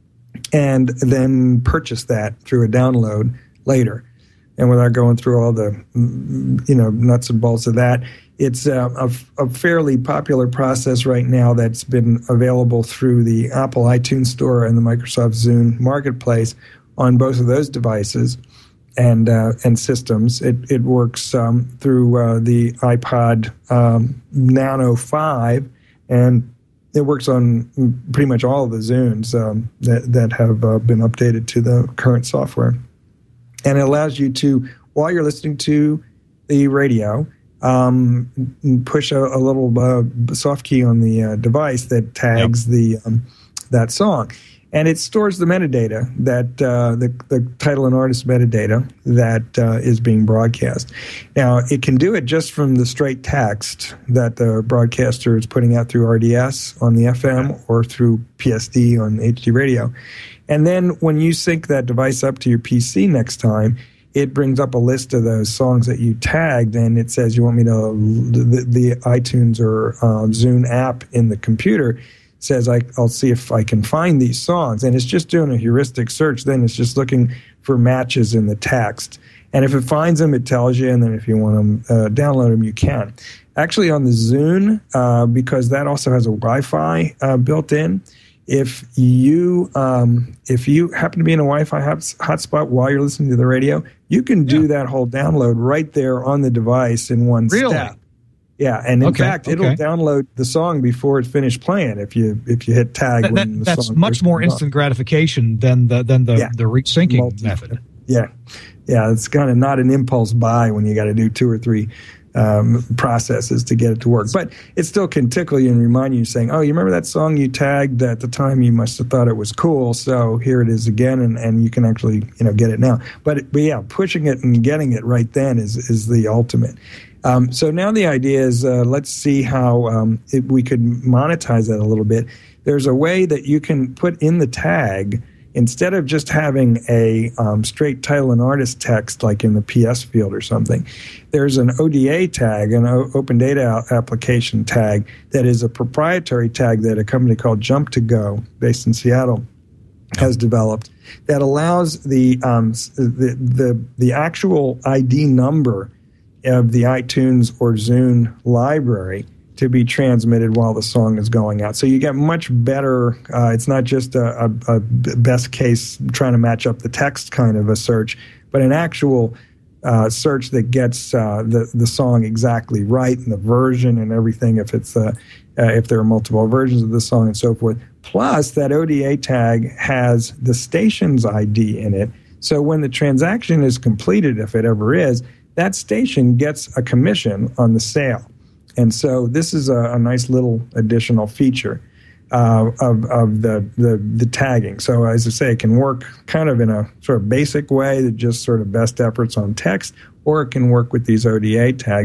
and then purchase that through a download later. And without going through all the you know nuts and bolts of that, it's uh, a, a fairly popular process right now that's been available through the Apple iTunes Store and the Microsoft Zune Marketplace on both of those devices. And uh, and systems. It it works um, through uh, the iPod um, Nano five, and it works on pretty much all of the Zunes um, that that have uh, been updated to the current software. And it allows you to, while you're listening to the radio, um, push a, a little uh, soft key on the uh, device that tags yep. the um, that song. And it stores the metadata, that uh, the, the title and artist metadata that uh, is being broadcast. Now, it can do it just from the straight text that the broadcaster is putting out through R D S on the F M or through P S D on H D radio. And then when you sync that device up to your P C next time, it brings up a list of those songs that you tagged, and it says you want me to, the, the iTunes or uh, Zune app in the computer says I, I'll see if I can find these songs. And it's just doing a heuristic search. Then it's just looking for matches in the text. And if it finds them, it tells you. And then if you want them, uh, download them, you can. Actually, on the Zune, uh, because that also has a Wi-Fi uh, built in, if you um, if you happen to be in a Wi-Fi hotspot while you're listening to the radio, you can do yeah. that whole download right there on the device in one really? step. Yeah, and in okay, fact, okay. it'll download the song before it's finished playing. If you if you hit tag, that, when that, the that's song much more instant on. gratification than the than the yeah. the resyncing Multi- method. Yeah, yeah, it's kind of not an impulse buy when you got to do two or three um, processes to get it to work. But it still can tickle you and remind you, saying, "Oh, you remember that song you tagged at the time? You must have thought it was cool. So here it is again," and, and you can actually you know get it now. But but yeah, pushing it and getting it right then is is the ultimate. Um, so now the idea is uh, let's see how um, it, we could monetize that a little bit. There's a way that you can put in the tag, instead of just having a um, straight title and artist text like in the P S field or something, there's an O D A tag, an o- Open Data Application tag, that is a proprietary tag that a company called Jump to Go, based in Seattle, has developed, that allows the um, the, the the actual I D number of the iTunes or Zune library to be transmitted while the song is going out. So you get much better, uh, it's not just a, a, a best case trying to match up the text kind of a search, but an actual uh, search that gets uh, the, the song exactly right, and the version and everything, if it's uh, uh, if there are multiple versions of the song and so forth. Plus, that O D A tag has the station's I D in it, so when the transaction is completed, if it ever is, that station gets a commission on the sale. And so this is a, a nice little additional feature uh, of, of the, the the tagging. So as I say, it can work kind of in a sort of basic way that just sort of best efforts on text, or it can work with these O D A tags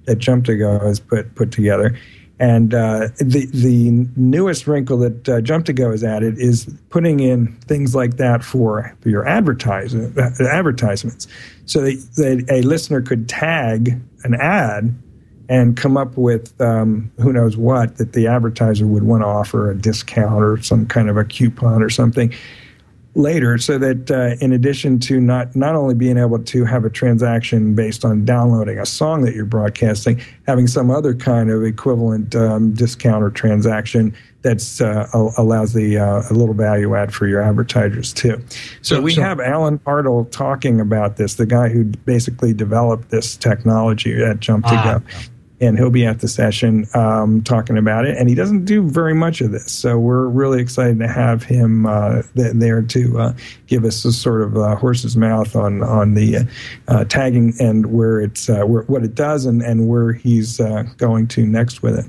that Jump to Go has put put together. And uh, the the newest wrinkle that uh, Jump to Go has added is putting in things like that for, for your advertising, uh, advertisements. So that, that a listener could tag an ad and come up with um, who knows what, that the advertiser would want to offer a discount or some kind of a coupon or something later, so that uh, in addition to not, not only being able to have a transaction based on downloading a song that you're broadcasting, having some other kind of equivalent um, discount or transaction that's uh, allows the uh, a little value add for your advertisers too. So, so we so, have Alan Hartle talking about this, the guy who basically developed this technology at Jump to ah, Go. And he'll be at the session um, talking about it. And he doesn't do very much of this. So we're really excited to have him uh, th- there to uh, give us a sort of uh, horse's mouth on, on the uh, tagging and where it's uh, where, what it does and, and where he's uh, going to next with it.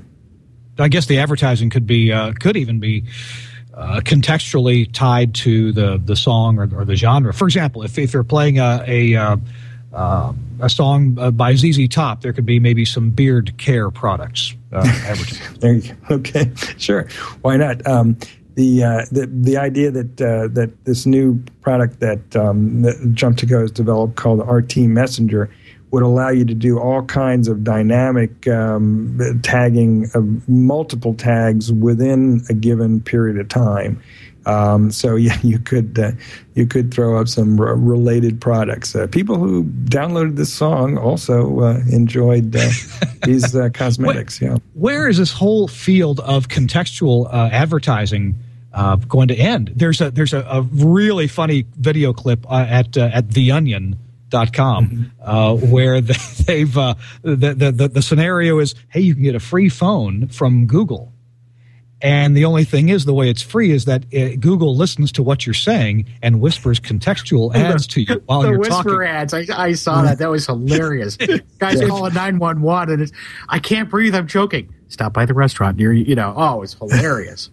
I guess the advertising could be uh, could even be uh, contextually tied to the, the song or, or the genre. For example, if, if you're playing a, a uh, Uh, a song uh, by Z Z Top, there could be maybe some beard care products uh, advertised. There you go. Okay, sure. Why not? Um, the uh, the the idea that uh, that this new product that, um, that Jump to Go has developed called R T Messenger would allow you to do all kinds of dynamic um, tagging of multiple tags within a given period of time. Um, so yeah, you could uh, you could throw up some r- related products. Uh, people who downloaded this song also uh, enjoyed uh, these uh, cosmetics. Where, yeah. Where is this whole field of contextual uh, advertising uh, going to end? There's a there's a, a really funny video clip uh, at uh, at the onion dot com mm-hmm. uh, where they, they've uh, the, the the the scenario is, hey, you can get a free phone from Google. And the only thing is, the way it's free is that it, Google listens to what you're saying and whispers contextual ads to you while the you're whisper talking. ads, I, I saw that. That was hilarious. Guys calling nine one one, and it's, I can't breathe, I'm choking. Stop by the restaurant near you. You know, oh, it's hilarious.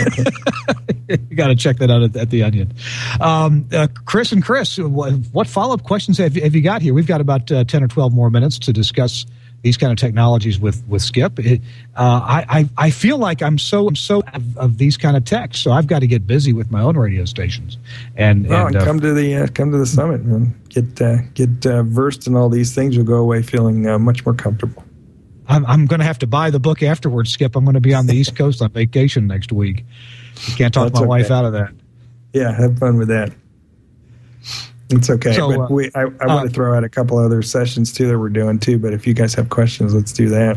You got to check that out at, at the Onion. Um, uh, Chris and Chris, what, what follow-up questions have, have you got here? We've got about uh, ten or twelve more minutes to discuss these kind of technologies with with Skip. It, uh, I, I I feel like I'm so I'm so of, of these kind of tech, so I've got to get busy with my own radio stations. And, well, and, and uh, come to the uh, come to the summit, man. Get uh, get uh, versed in all these things. You'll go away feeling uh, much more comfortable. I'm I'm going to have to buy the book afterwards, Skip. I'm going to be on the East Coast on vacation next week. You can't talk That's my okay. wife out of that. Yeah, have fun with that. It's okay, so, but uh, we, I, I uh, want to throw out a couple other sessions, too, that we're doing, too. But if you guys have questions, let's do that.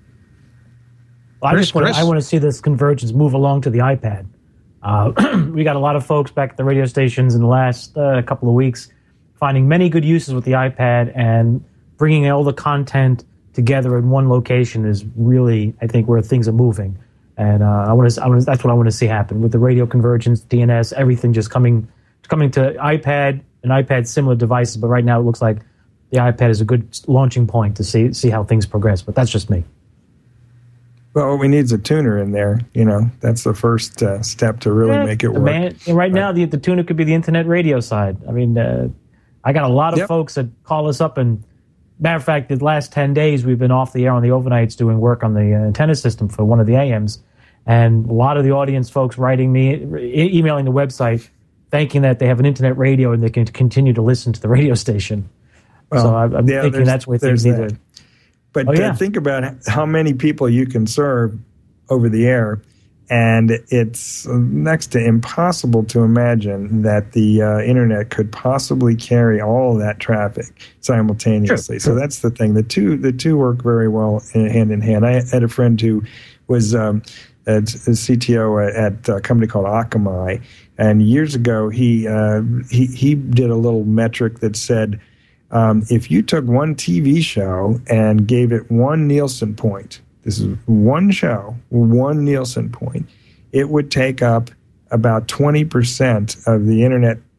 Well, I just want to, I want to see this convergence move along to the iPad. Uh, we got a lot of folks back at the radio stations in the last uh, couple of weeks finding many good uses with the iPad, and bringing all the content together in one location is really, I think, where things are moving. And uh, I want to, I want to, that's what I want to see happen with the radio convergence, D N S, everything just coming coming to iPad and iPad similar devices. But right now it looks like the iPad is a good launching point to see see how things progress. But that's just me. Well, what we need is a tuner in there. You know, that's the first uh, step to really yeah, make it work. Man, right now, the, the tuner could be the internet radio side. I mean, uh, I got a lot of yep. folks that call us up, and matter of fact, the last ten days we've been off the air on the overnights doing work on the uh, antenna system for one of the A Ms, and a lot of the audience folks writing me, e- emailing the website, thanking that they have an internet radio and they can continue to listen to the radio station. Well, so I, I'm yeah, thinking that's where things need to. But oh, yeah. uh, think about how many people you can serve over the air, and it's next to impossible to imagine that the uh, internet could possibly carry all of that traffic simultaneously. Sure. So that's the thing. The two the two work very well hand in hand. I had a friend who was um, a C T O at a company called Akamai, and years ago he uh, he he did a little metric that said, Um, if you took one T V show and gave it one Nielsen point, this is one show, one Nielsen point, it would take up about twenty percent of the internet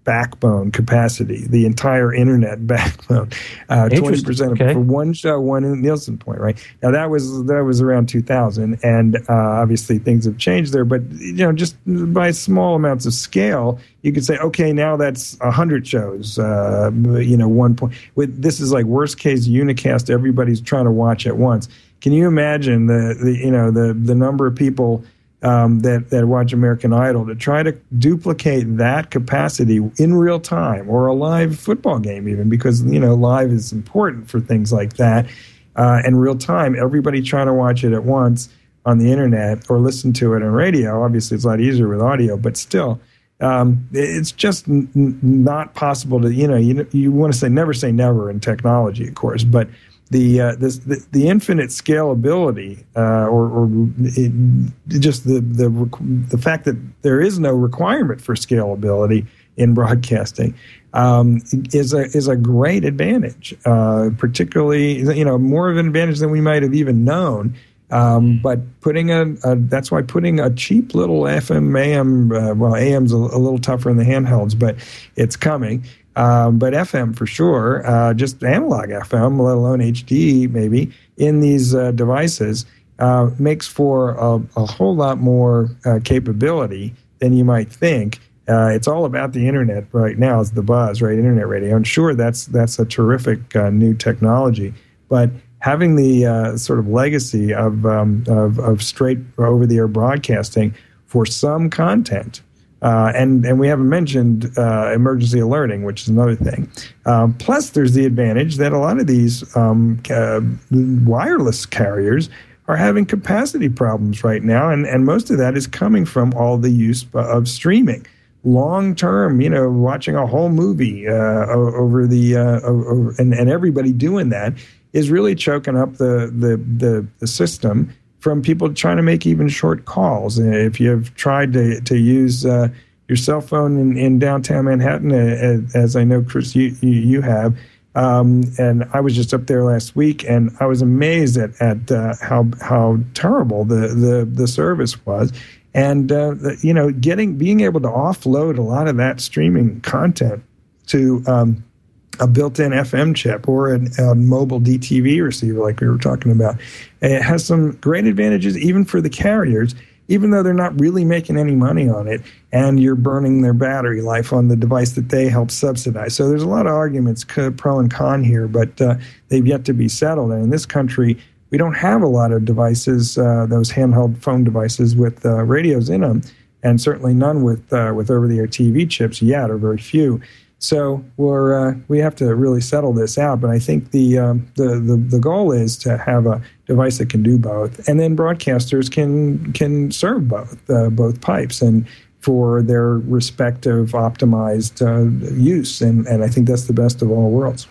backbone capacity, the entire internet backbone, uh, twenty percent okay. for one show, one Nielsen point, right? Now that was that was around two thousand, and uh, obviously things have changed there. But you know, just by small amounts of scale, you could say, okay, now that's a hundred shows. Uh, you know, one point. With this is like worst case unicast. Everybody's trying to watch at once. Can you imagine the, the you know the the number of people Um, that, that watch American Idol to try to duplicate that capacity in real time, or a live football game even, because, you know, live is important for things like that. Uh, in real time, everybody trying to watch it at once on the internet or listen to it on radio. Obviously, it's a lot easier with audio, but still, um, it's just n- not possible to, you know, you, you want to say never say never in technology, of course, but The, uh, this, the the infinite scalability, uh, or, or it, just the, the the fact that there is no requirement for scalability in broadcasting, um, is a is a great advantage. Uh, particularly, you know, more of an advantage than we might have even known. Um, but putting a, a that's why putting a cheap little F M A M, uh, well, A M's a, a little tougher in the handhelds, but it's coming. Um, but F M for sure, uh, just analog F M, let alone H D maybe, in these uh, devices uh, makes for a, a whole lot more uh, capability than you might think. Uh, it's all about the internet right now. It's the buzz, right? Internet radio. And sure, that's that's a terrific uh, new technology. But having the uh, sort of legacy of, um, of of straight over-the-air broadcasting for some content. Uh, and, and we haven't mentioned uh, emergency alerting, which is another thing. Um, plus, there's the advantage that a lot of these um, uh, wireless carriers are having capacity problems right now, and, and most of that is coming from all the use of streaming. Long term, you know, watching a whole movie uh, over the uh, over, and, and everybody doing that is really choking up the the the, the system from people trying to make even short calls. If you've tried to, to use uh, your cell phone in, in downtown Manhattan, as, as I know, Chris, you, you, you have, um, and I was just up there last week, and I was amazed at, at uh, how how terrible the, the, the service was. And, uh, the, you know, getting being able to offload a lot of that streaming content to um, a built-in F M chip or an, a mobile D T V receiver like we were talking about. It has some great advantages even for the carriers, even though they're not really making any money on it, and you're burning their battery life on the device that they help subsidize. So there's a lot of arguments, pro and con here, but uh, they've yet to be settled. And in this country, we don't have a lot of devices, uh, those handheld phone devices with uh, radios in them, and certainly none with uh, with over-the-air T V chips yet, or very few. So we're uh, we have to really settle this out. But I think the, um, the the the goal is to have a device that can do both, and then broadcasters can can serve both uh, both pipes and for their respective optimized uh, use. And and I think that's the best of all worlds.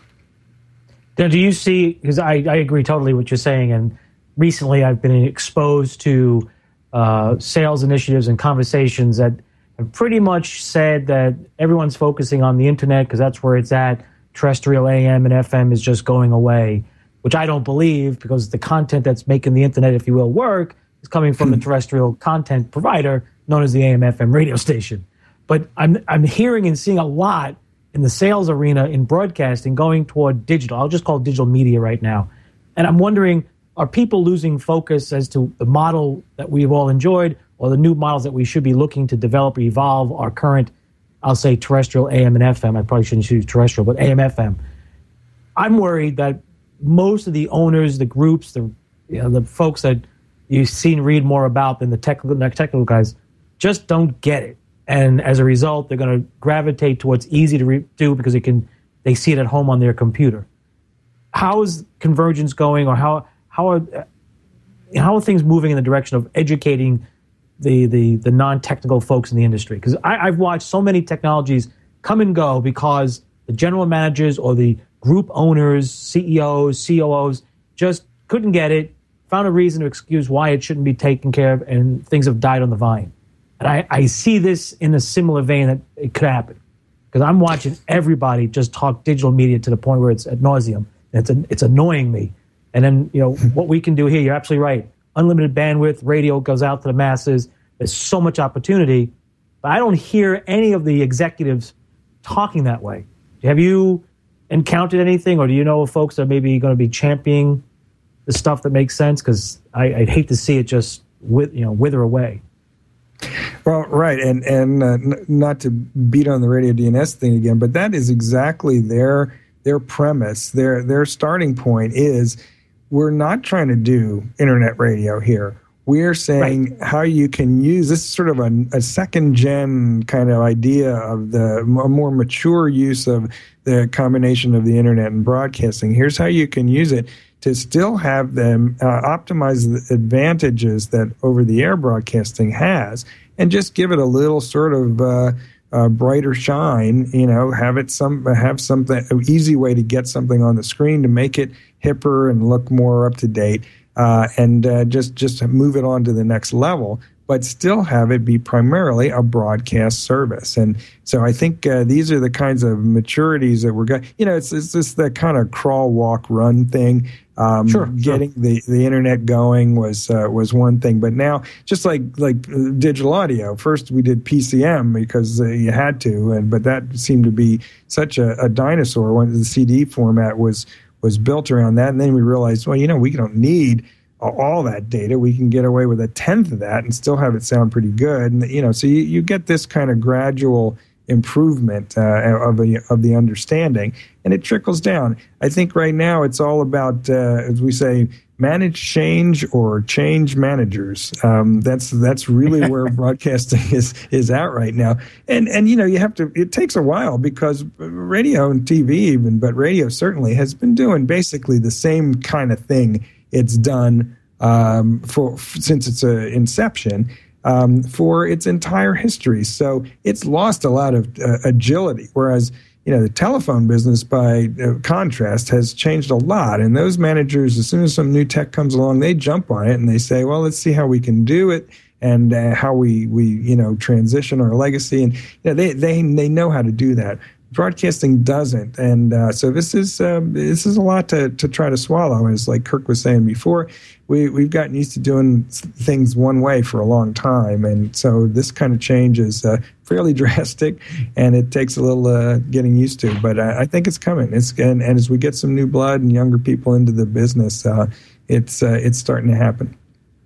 Now, do you see? Because I, I agree totally with what you're saying, and recently I've been exposed to uh, sales initiatives and conversations that have pretty much said that everyone's focusing on the internet because that's where it's at. Terrestrial A M and F M is just going away, which I don't believe, because the content that's making the internet, if you will, work is coming from the terrestrial content provider known as the A M F M radio station. But I'm I'm hearing and seeing a lot in the sales arena in broadcasting going toward digital. I'll just call it digital media right now. And I'm wondering, are people losing focus as to the model that we've all enjoyed, or the new models that we should be looking to develop or evolve our current, I'll say terrestrial A M and F M. I probably shouldn't use terrestrial, but A M F M. I'm worried that most of the owners, the groups, the you know, the folks that you've seen read more about than the technical, technical guys just don't get it. And as a result, they're going to gravitate towards easy to re- do because they can they see it at home on their computer. How is convergence going, or how how are how are things moving in the direction of educating the the, the non-technical folks in the industry? Because I've watched so many technologies come and go because the general managers or the group owners, C E Os, C O Os just couldn't get it, found a reason to excuse why it shouldn't be taken care of, and things have died on the vine. And I, I see this in a similar vein that it could happen, because I'm watching everybody just talk digital media to the point where it's ad nauseum. It's an, it's annoying me. And then, you know, what we can do here, you're absolutely right. Unlimited bandwidth, radio goes out to the masses. There's so much opportunity. But I don't hear any of the executives talking that way. Have you encountered anything, or do you know of folks that are maybe going to be championing the stuff that makes sense? Because I'd hate to see it just with, you know, wither away. Well, right, and and uh, n- not to beat on the radio D N S thing again, but that is exactly their their premise. Their their starting point is, we're not trying to do internet radio here. We're saying right. how you can use this is sort of a, a second gen kind of idea of the a more mature use of the combination of the internet and broadcasting. Here's how you can use it to still have them uh, optimize the advantages that over-the-air broadcasting has, and just give it a little sort of uh, uh, brighter shine. You know, have it some have something an easy way to get something on the screen to make it hipper and look more up to date, uh, and uh, just just move it on to the next level, but still have it be primarily a broadcast service. And so I think uh, these are the kinds of maturities that we're going. You know, it's it's just that kind of crawl, walk, run thing. Um, sure, getting sure. the, the internet going was uh, was one thing, but now just like like digital audio, first we did P C M because uh, you had to, and but that seemed to be such a, a dinosaur when the C D format was was built around that, and then we realized, well, you know, we don't need all that data. We can get away with a tenth of that and still have it sound pretty good, and you know, so you, you get this kind of gradual improvement uh, of a, of the understanding, and it trickles down. I think right now it's all about, uh, as we say, manage change or change managers. Um, that's that's really where broadcasting is is at right now. And and you know, you have to. It takes a while because radio and T V even, but radio certainly has been doing basically the same kind of thing it's done um, for since its uh, inception. Um, for its entire history. So it's lost a lot of uh, agility, whereas, you know, the telephone business, by uh, contrast, has changed a lot. And those managers, as soon as some new tech comes along, they jump on it and they say, well, let's see how we can do it and uh, how we, we, you know, transition our legacy. And you know, they, they, they know how to do that. Broadcasting doesn't. And uh, so this is uh, this is a lot to, to try to swallow. As like Kirk was saying before, we, we've gotten used to doing things one way for a long time. And so this kind of change is uh, fairly drastic, and it takes a little uh, getting used to. But I, I think it's coming. It's and, and as we get some new blood and younger people into the business, uh, it's uh, it's starting to happen.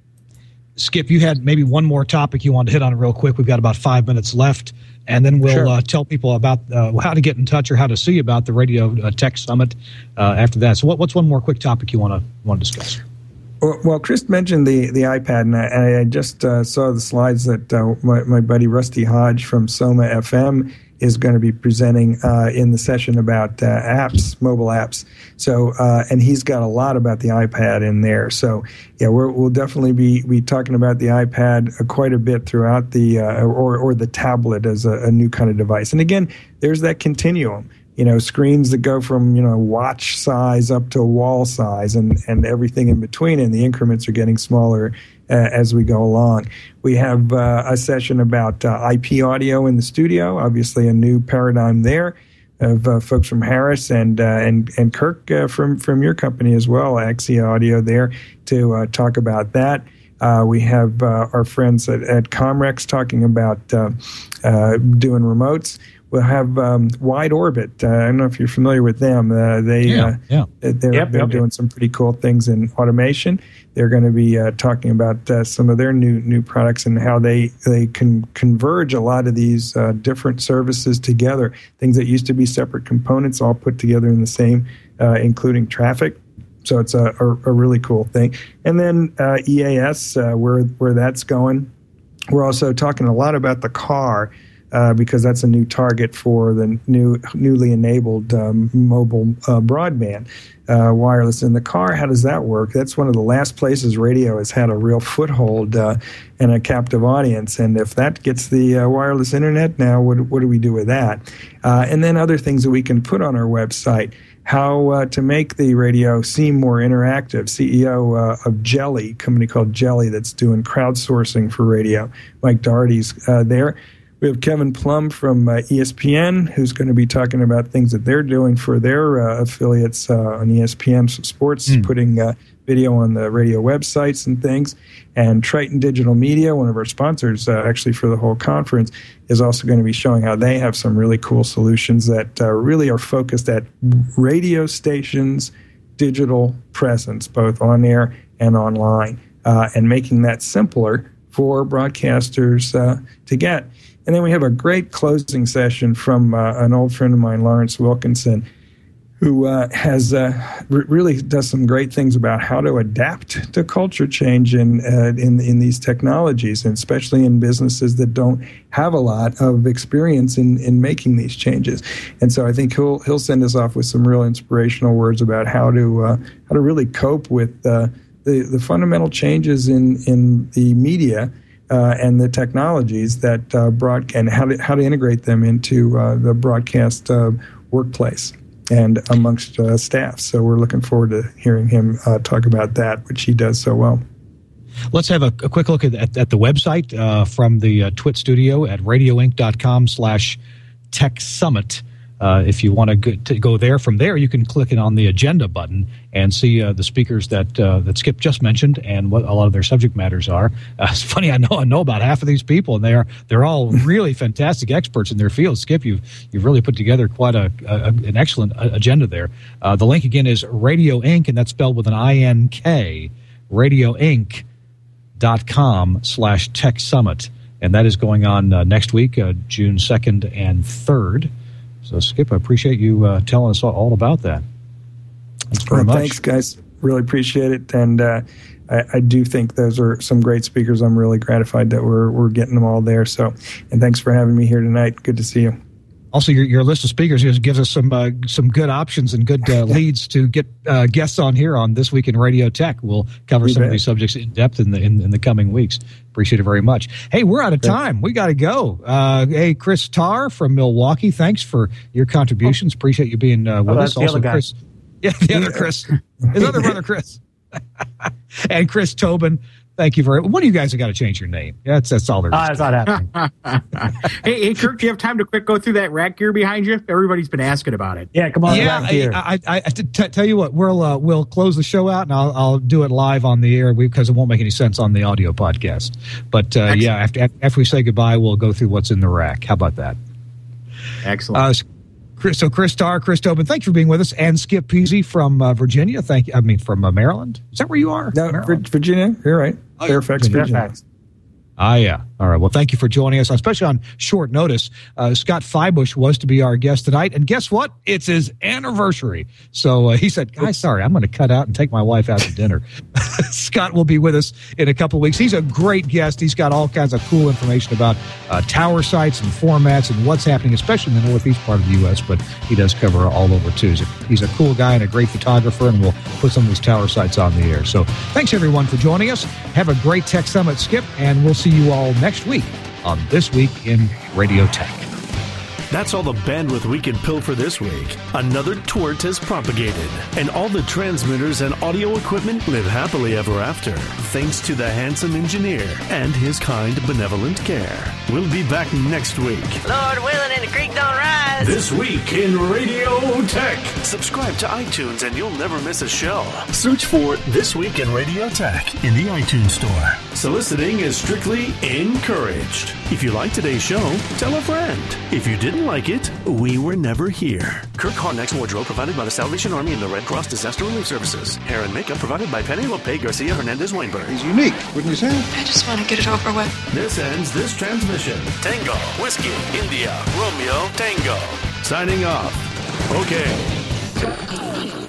Skip, you had maybe one more topic you wanted to hit on real quick. We've got about five minutes left, and then we'll sure. uh, tell people about uh, how to get in touch or how to see about the Radio uh, Tech Summit uh, after that. So what, what's one more quick topic you want to want to discuss? Well, well, Chris mentioned the, the iPad, and I, I just uh, saw the slides that uh, my, my buddy Rusty Hodge from Soma F M is going to be presenting uh, in the session about uh, apps, mobile apps. So, uh, and he's got a lot about the iPad in there. So, yeah, we're, we'll definitely be, be talking about the iPad uh, quite a bit throughout the, uh, or, or the tablet as a, a new kind of device. And again, there's that continuum. You know, screens that go from, you know, watch size up to wall size, and, and everything in between, and the increments are getting smaller uh, as we go along. We have uh, a session about uh, I P audio in the studio, obviously a new paradigm there, of uh, folks from Harris and uh, and and Kirk uh, from from your company as well, Axia Audio, there to uh, talk about that. Uh, we have uh, our friends at, at Comrex talking about uh, uh, doing remotes. We'll have um, Wide Orbit. Uh, I don't know if you're familiar with them. Uh, they, yeah, uh, yeah. They're, yep, they're yep, doing yep. some pretty cool things in automation. They're going to be uh, talking about uh, some of their new new products and how they, they can converge a lot of these uh, different services together. Things that used to be separate components all put together in the same, uh, including traffic. So it's a, a, a really cool thing. And then uh, E A S, uh, where where that's going. We're also talking a lot about the car. Uh, because that's a new target for the new, newly enabled um, mobile uh, broadband, uh, wireless in the car. How does that work? That's one of the last places radio has had a real foothold uh, and a captive audience. And if that gets the uh, wireless internet now, what, what do we do with that? Uh, and then other things that we can put on our website. How uh, to make the radio seem more interactive. C E O uh, of Jelly, a company called Jelly that's doing crowdsourcing for radio. Mike Doherty's uh, there. We have Kevin Plum from uh, E S P N, who's going to be talking about things that they're doing for their uh, affiliates uh, on E S P N Sports, mm. putting uh, video on the radio websites and things. And Triton Digital Media, one of our sponsors uh, actually for the whole conference, is also going to be showing how they have some really cool solutions that uh, really are focused at radio stations' digital presence, both on air and online, uh, and making that simpler for broadcasters uh, to get. And then we have a great closing session from uh, an old friend of mine, Lawrence Wilkinson, who uh, has uh, r- really does some great things about how to adapt to culture change in, uh, in in these technologies, and especially in businesses that don't have a lot of experience in, in making these changes. And so I think he'll he'll send us off with some real inspirational words about how to uh, how to really cope with uh, the the fundamental changes in in the media uh, and the technologies that uh, broad and how to how to integrate them into uh, the broadcast uh, workplace and amongst uh, staff. So we're looking forward to hearing him uh, talk about that, which he does so well. Let's have a, a quick look at, at, at the website uh, from the uh, Twit studio at radioinc.com slash tech summit. Uh, if you want to go, to go there, from there you can click it on the agenda button and see uh, the speakers that uh, that Skip just mentioned and what a lot of their subject matters are. Uh, it's funny, I know I know about half of these people, and they are they're all really fantastic experts in their field. Skip, you've you've really put together quite a, a an excellent agenda there. Uh, the link again is Radio Inc, and that's spelled with an I N K. radioinc dot com slash tech summit, and that is going on uh, next week, uh, June second and third. So, Skip, I appreciate you uh, telling us all, all about that. Thanks very well, much. Thanks, guys. Really appreciate it. And uh, I, I do think those are some great speakers. I'm really gratified that we're we're getting them all there. So, and thanks for having me here tonight. Good to see you. Also, your, your list of speakers gives us some uh, some good options and good uh, leads to get uh, guests on here on This Week in Radio Tech. We'll cover You some bet. of these subjects in depth in the in, in the coming weeks. Appreciate it very much. Hey, we're out of time. We got to go. Uh, hey, Chris Tarr from Milwaukee, thanks for your contributions. Appreciate you being uh, with Oh, us. that's the Also, other guy. Chris, yeah, the other Chris, his other brother, Chris, and Chris Tobin. Thank you very much. One of you guys have got to change your name. That's that's all there is. Ah, it's not happening. hey, hey, Kirk, do you have time to quick go through that rack gear behind you? Everybody's been asking about it. Yeah, come on. Yeah, back here. I, I, I, I t- tell you what, we'll uh, we'll close the show out, and I'll I'll do it live on the air because it won't make any sense on the audio podcast. But uh, yeah, after after we say goodbye, we'll go through what's in the rack. How about that? Excellent. Uh, Chris, so Chris Tarr, Chris Tobin, thanks for being with us, and Skip Peasy from uh, Virginia. Thank you. I mean, from uh, Maryland. Is that where you are? No, Maryland? Virginia, you're right. Oh, Fairfax, Virginia. Virginia. Fairfax. Ah, yeah. All right. Well, thank you for joining us, especially on short notice. Uh, Scott Feibush was to be our guest tonight, and guess what? It's his anniversary. So uh, he said, guys, sorry, I'm going to cut out and take my wife out to dinner. Scott will be with us in a couple of weeks. He's a great guest. He's got all kinds of cool information about uh, tower sites and formats and what's happening, especially in the northeast part of the U S, but he does cover all over, too. He's a, he's a cool guy and a great photographer, and we'll put some of these tower sites on the air. So thanks, everyone, for joining us. Have a great Tech Summit, Skip, and we'll see you all next week on This Week in Radio Tech. That's all the bandwidth we can pill for this week. Another twort has propagated, and all the transmitters and audio equipment live happily ever after, thanks to the handsome engineer and his kind, benevolent care. We'll be back next week. Lord willing and the creek don't rise. This Week in Radio Tech. Subscribe to iTunes and you'll never miss a show. Search for This Week in Radio Tech in the iTunes Store. Soliciting is strictly encouraged. If you like today's show, tell a friend. If you didn't like it, we were never here. Kirk Harnack's wardrobe provided by the Salvation Army and the Red Cross Disaster Relief Services. Hair and makeup provided by Penelope Garcia Hernandez Weinberg. He's unique, wouldn't you say? I just want to get it over with. This ends this transmission. Tango, Whiskey, India, Romeo, Tango. Signing off. Okay.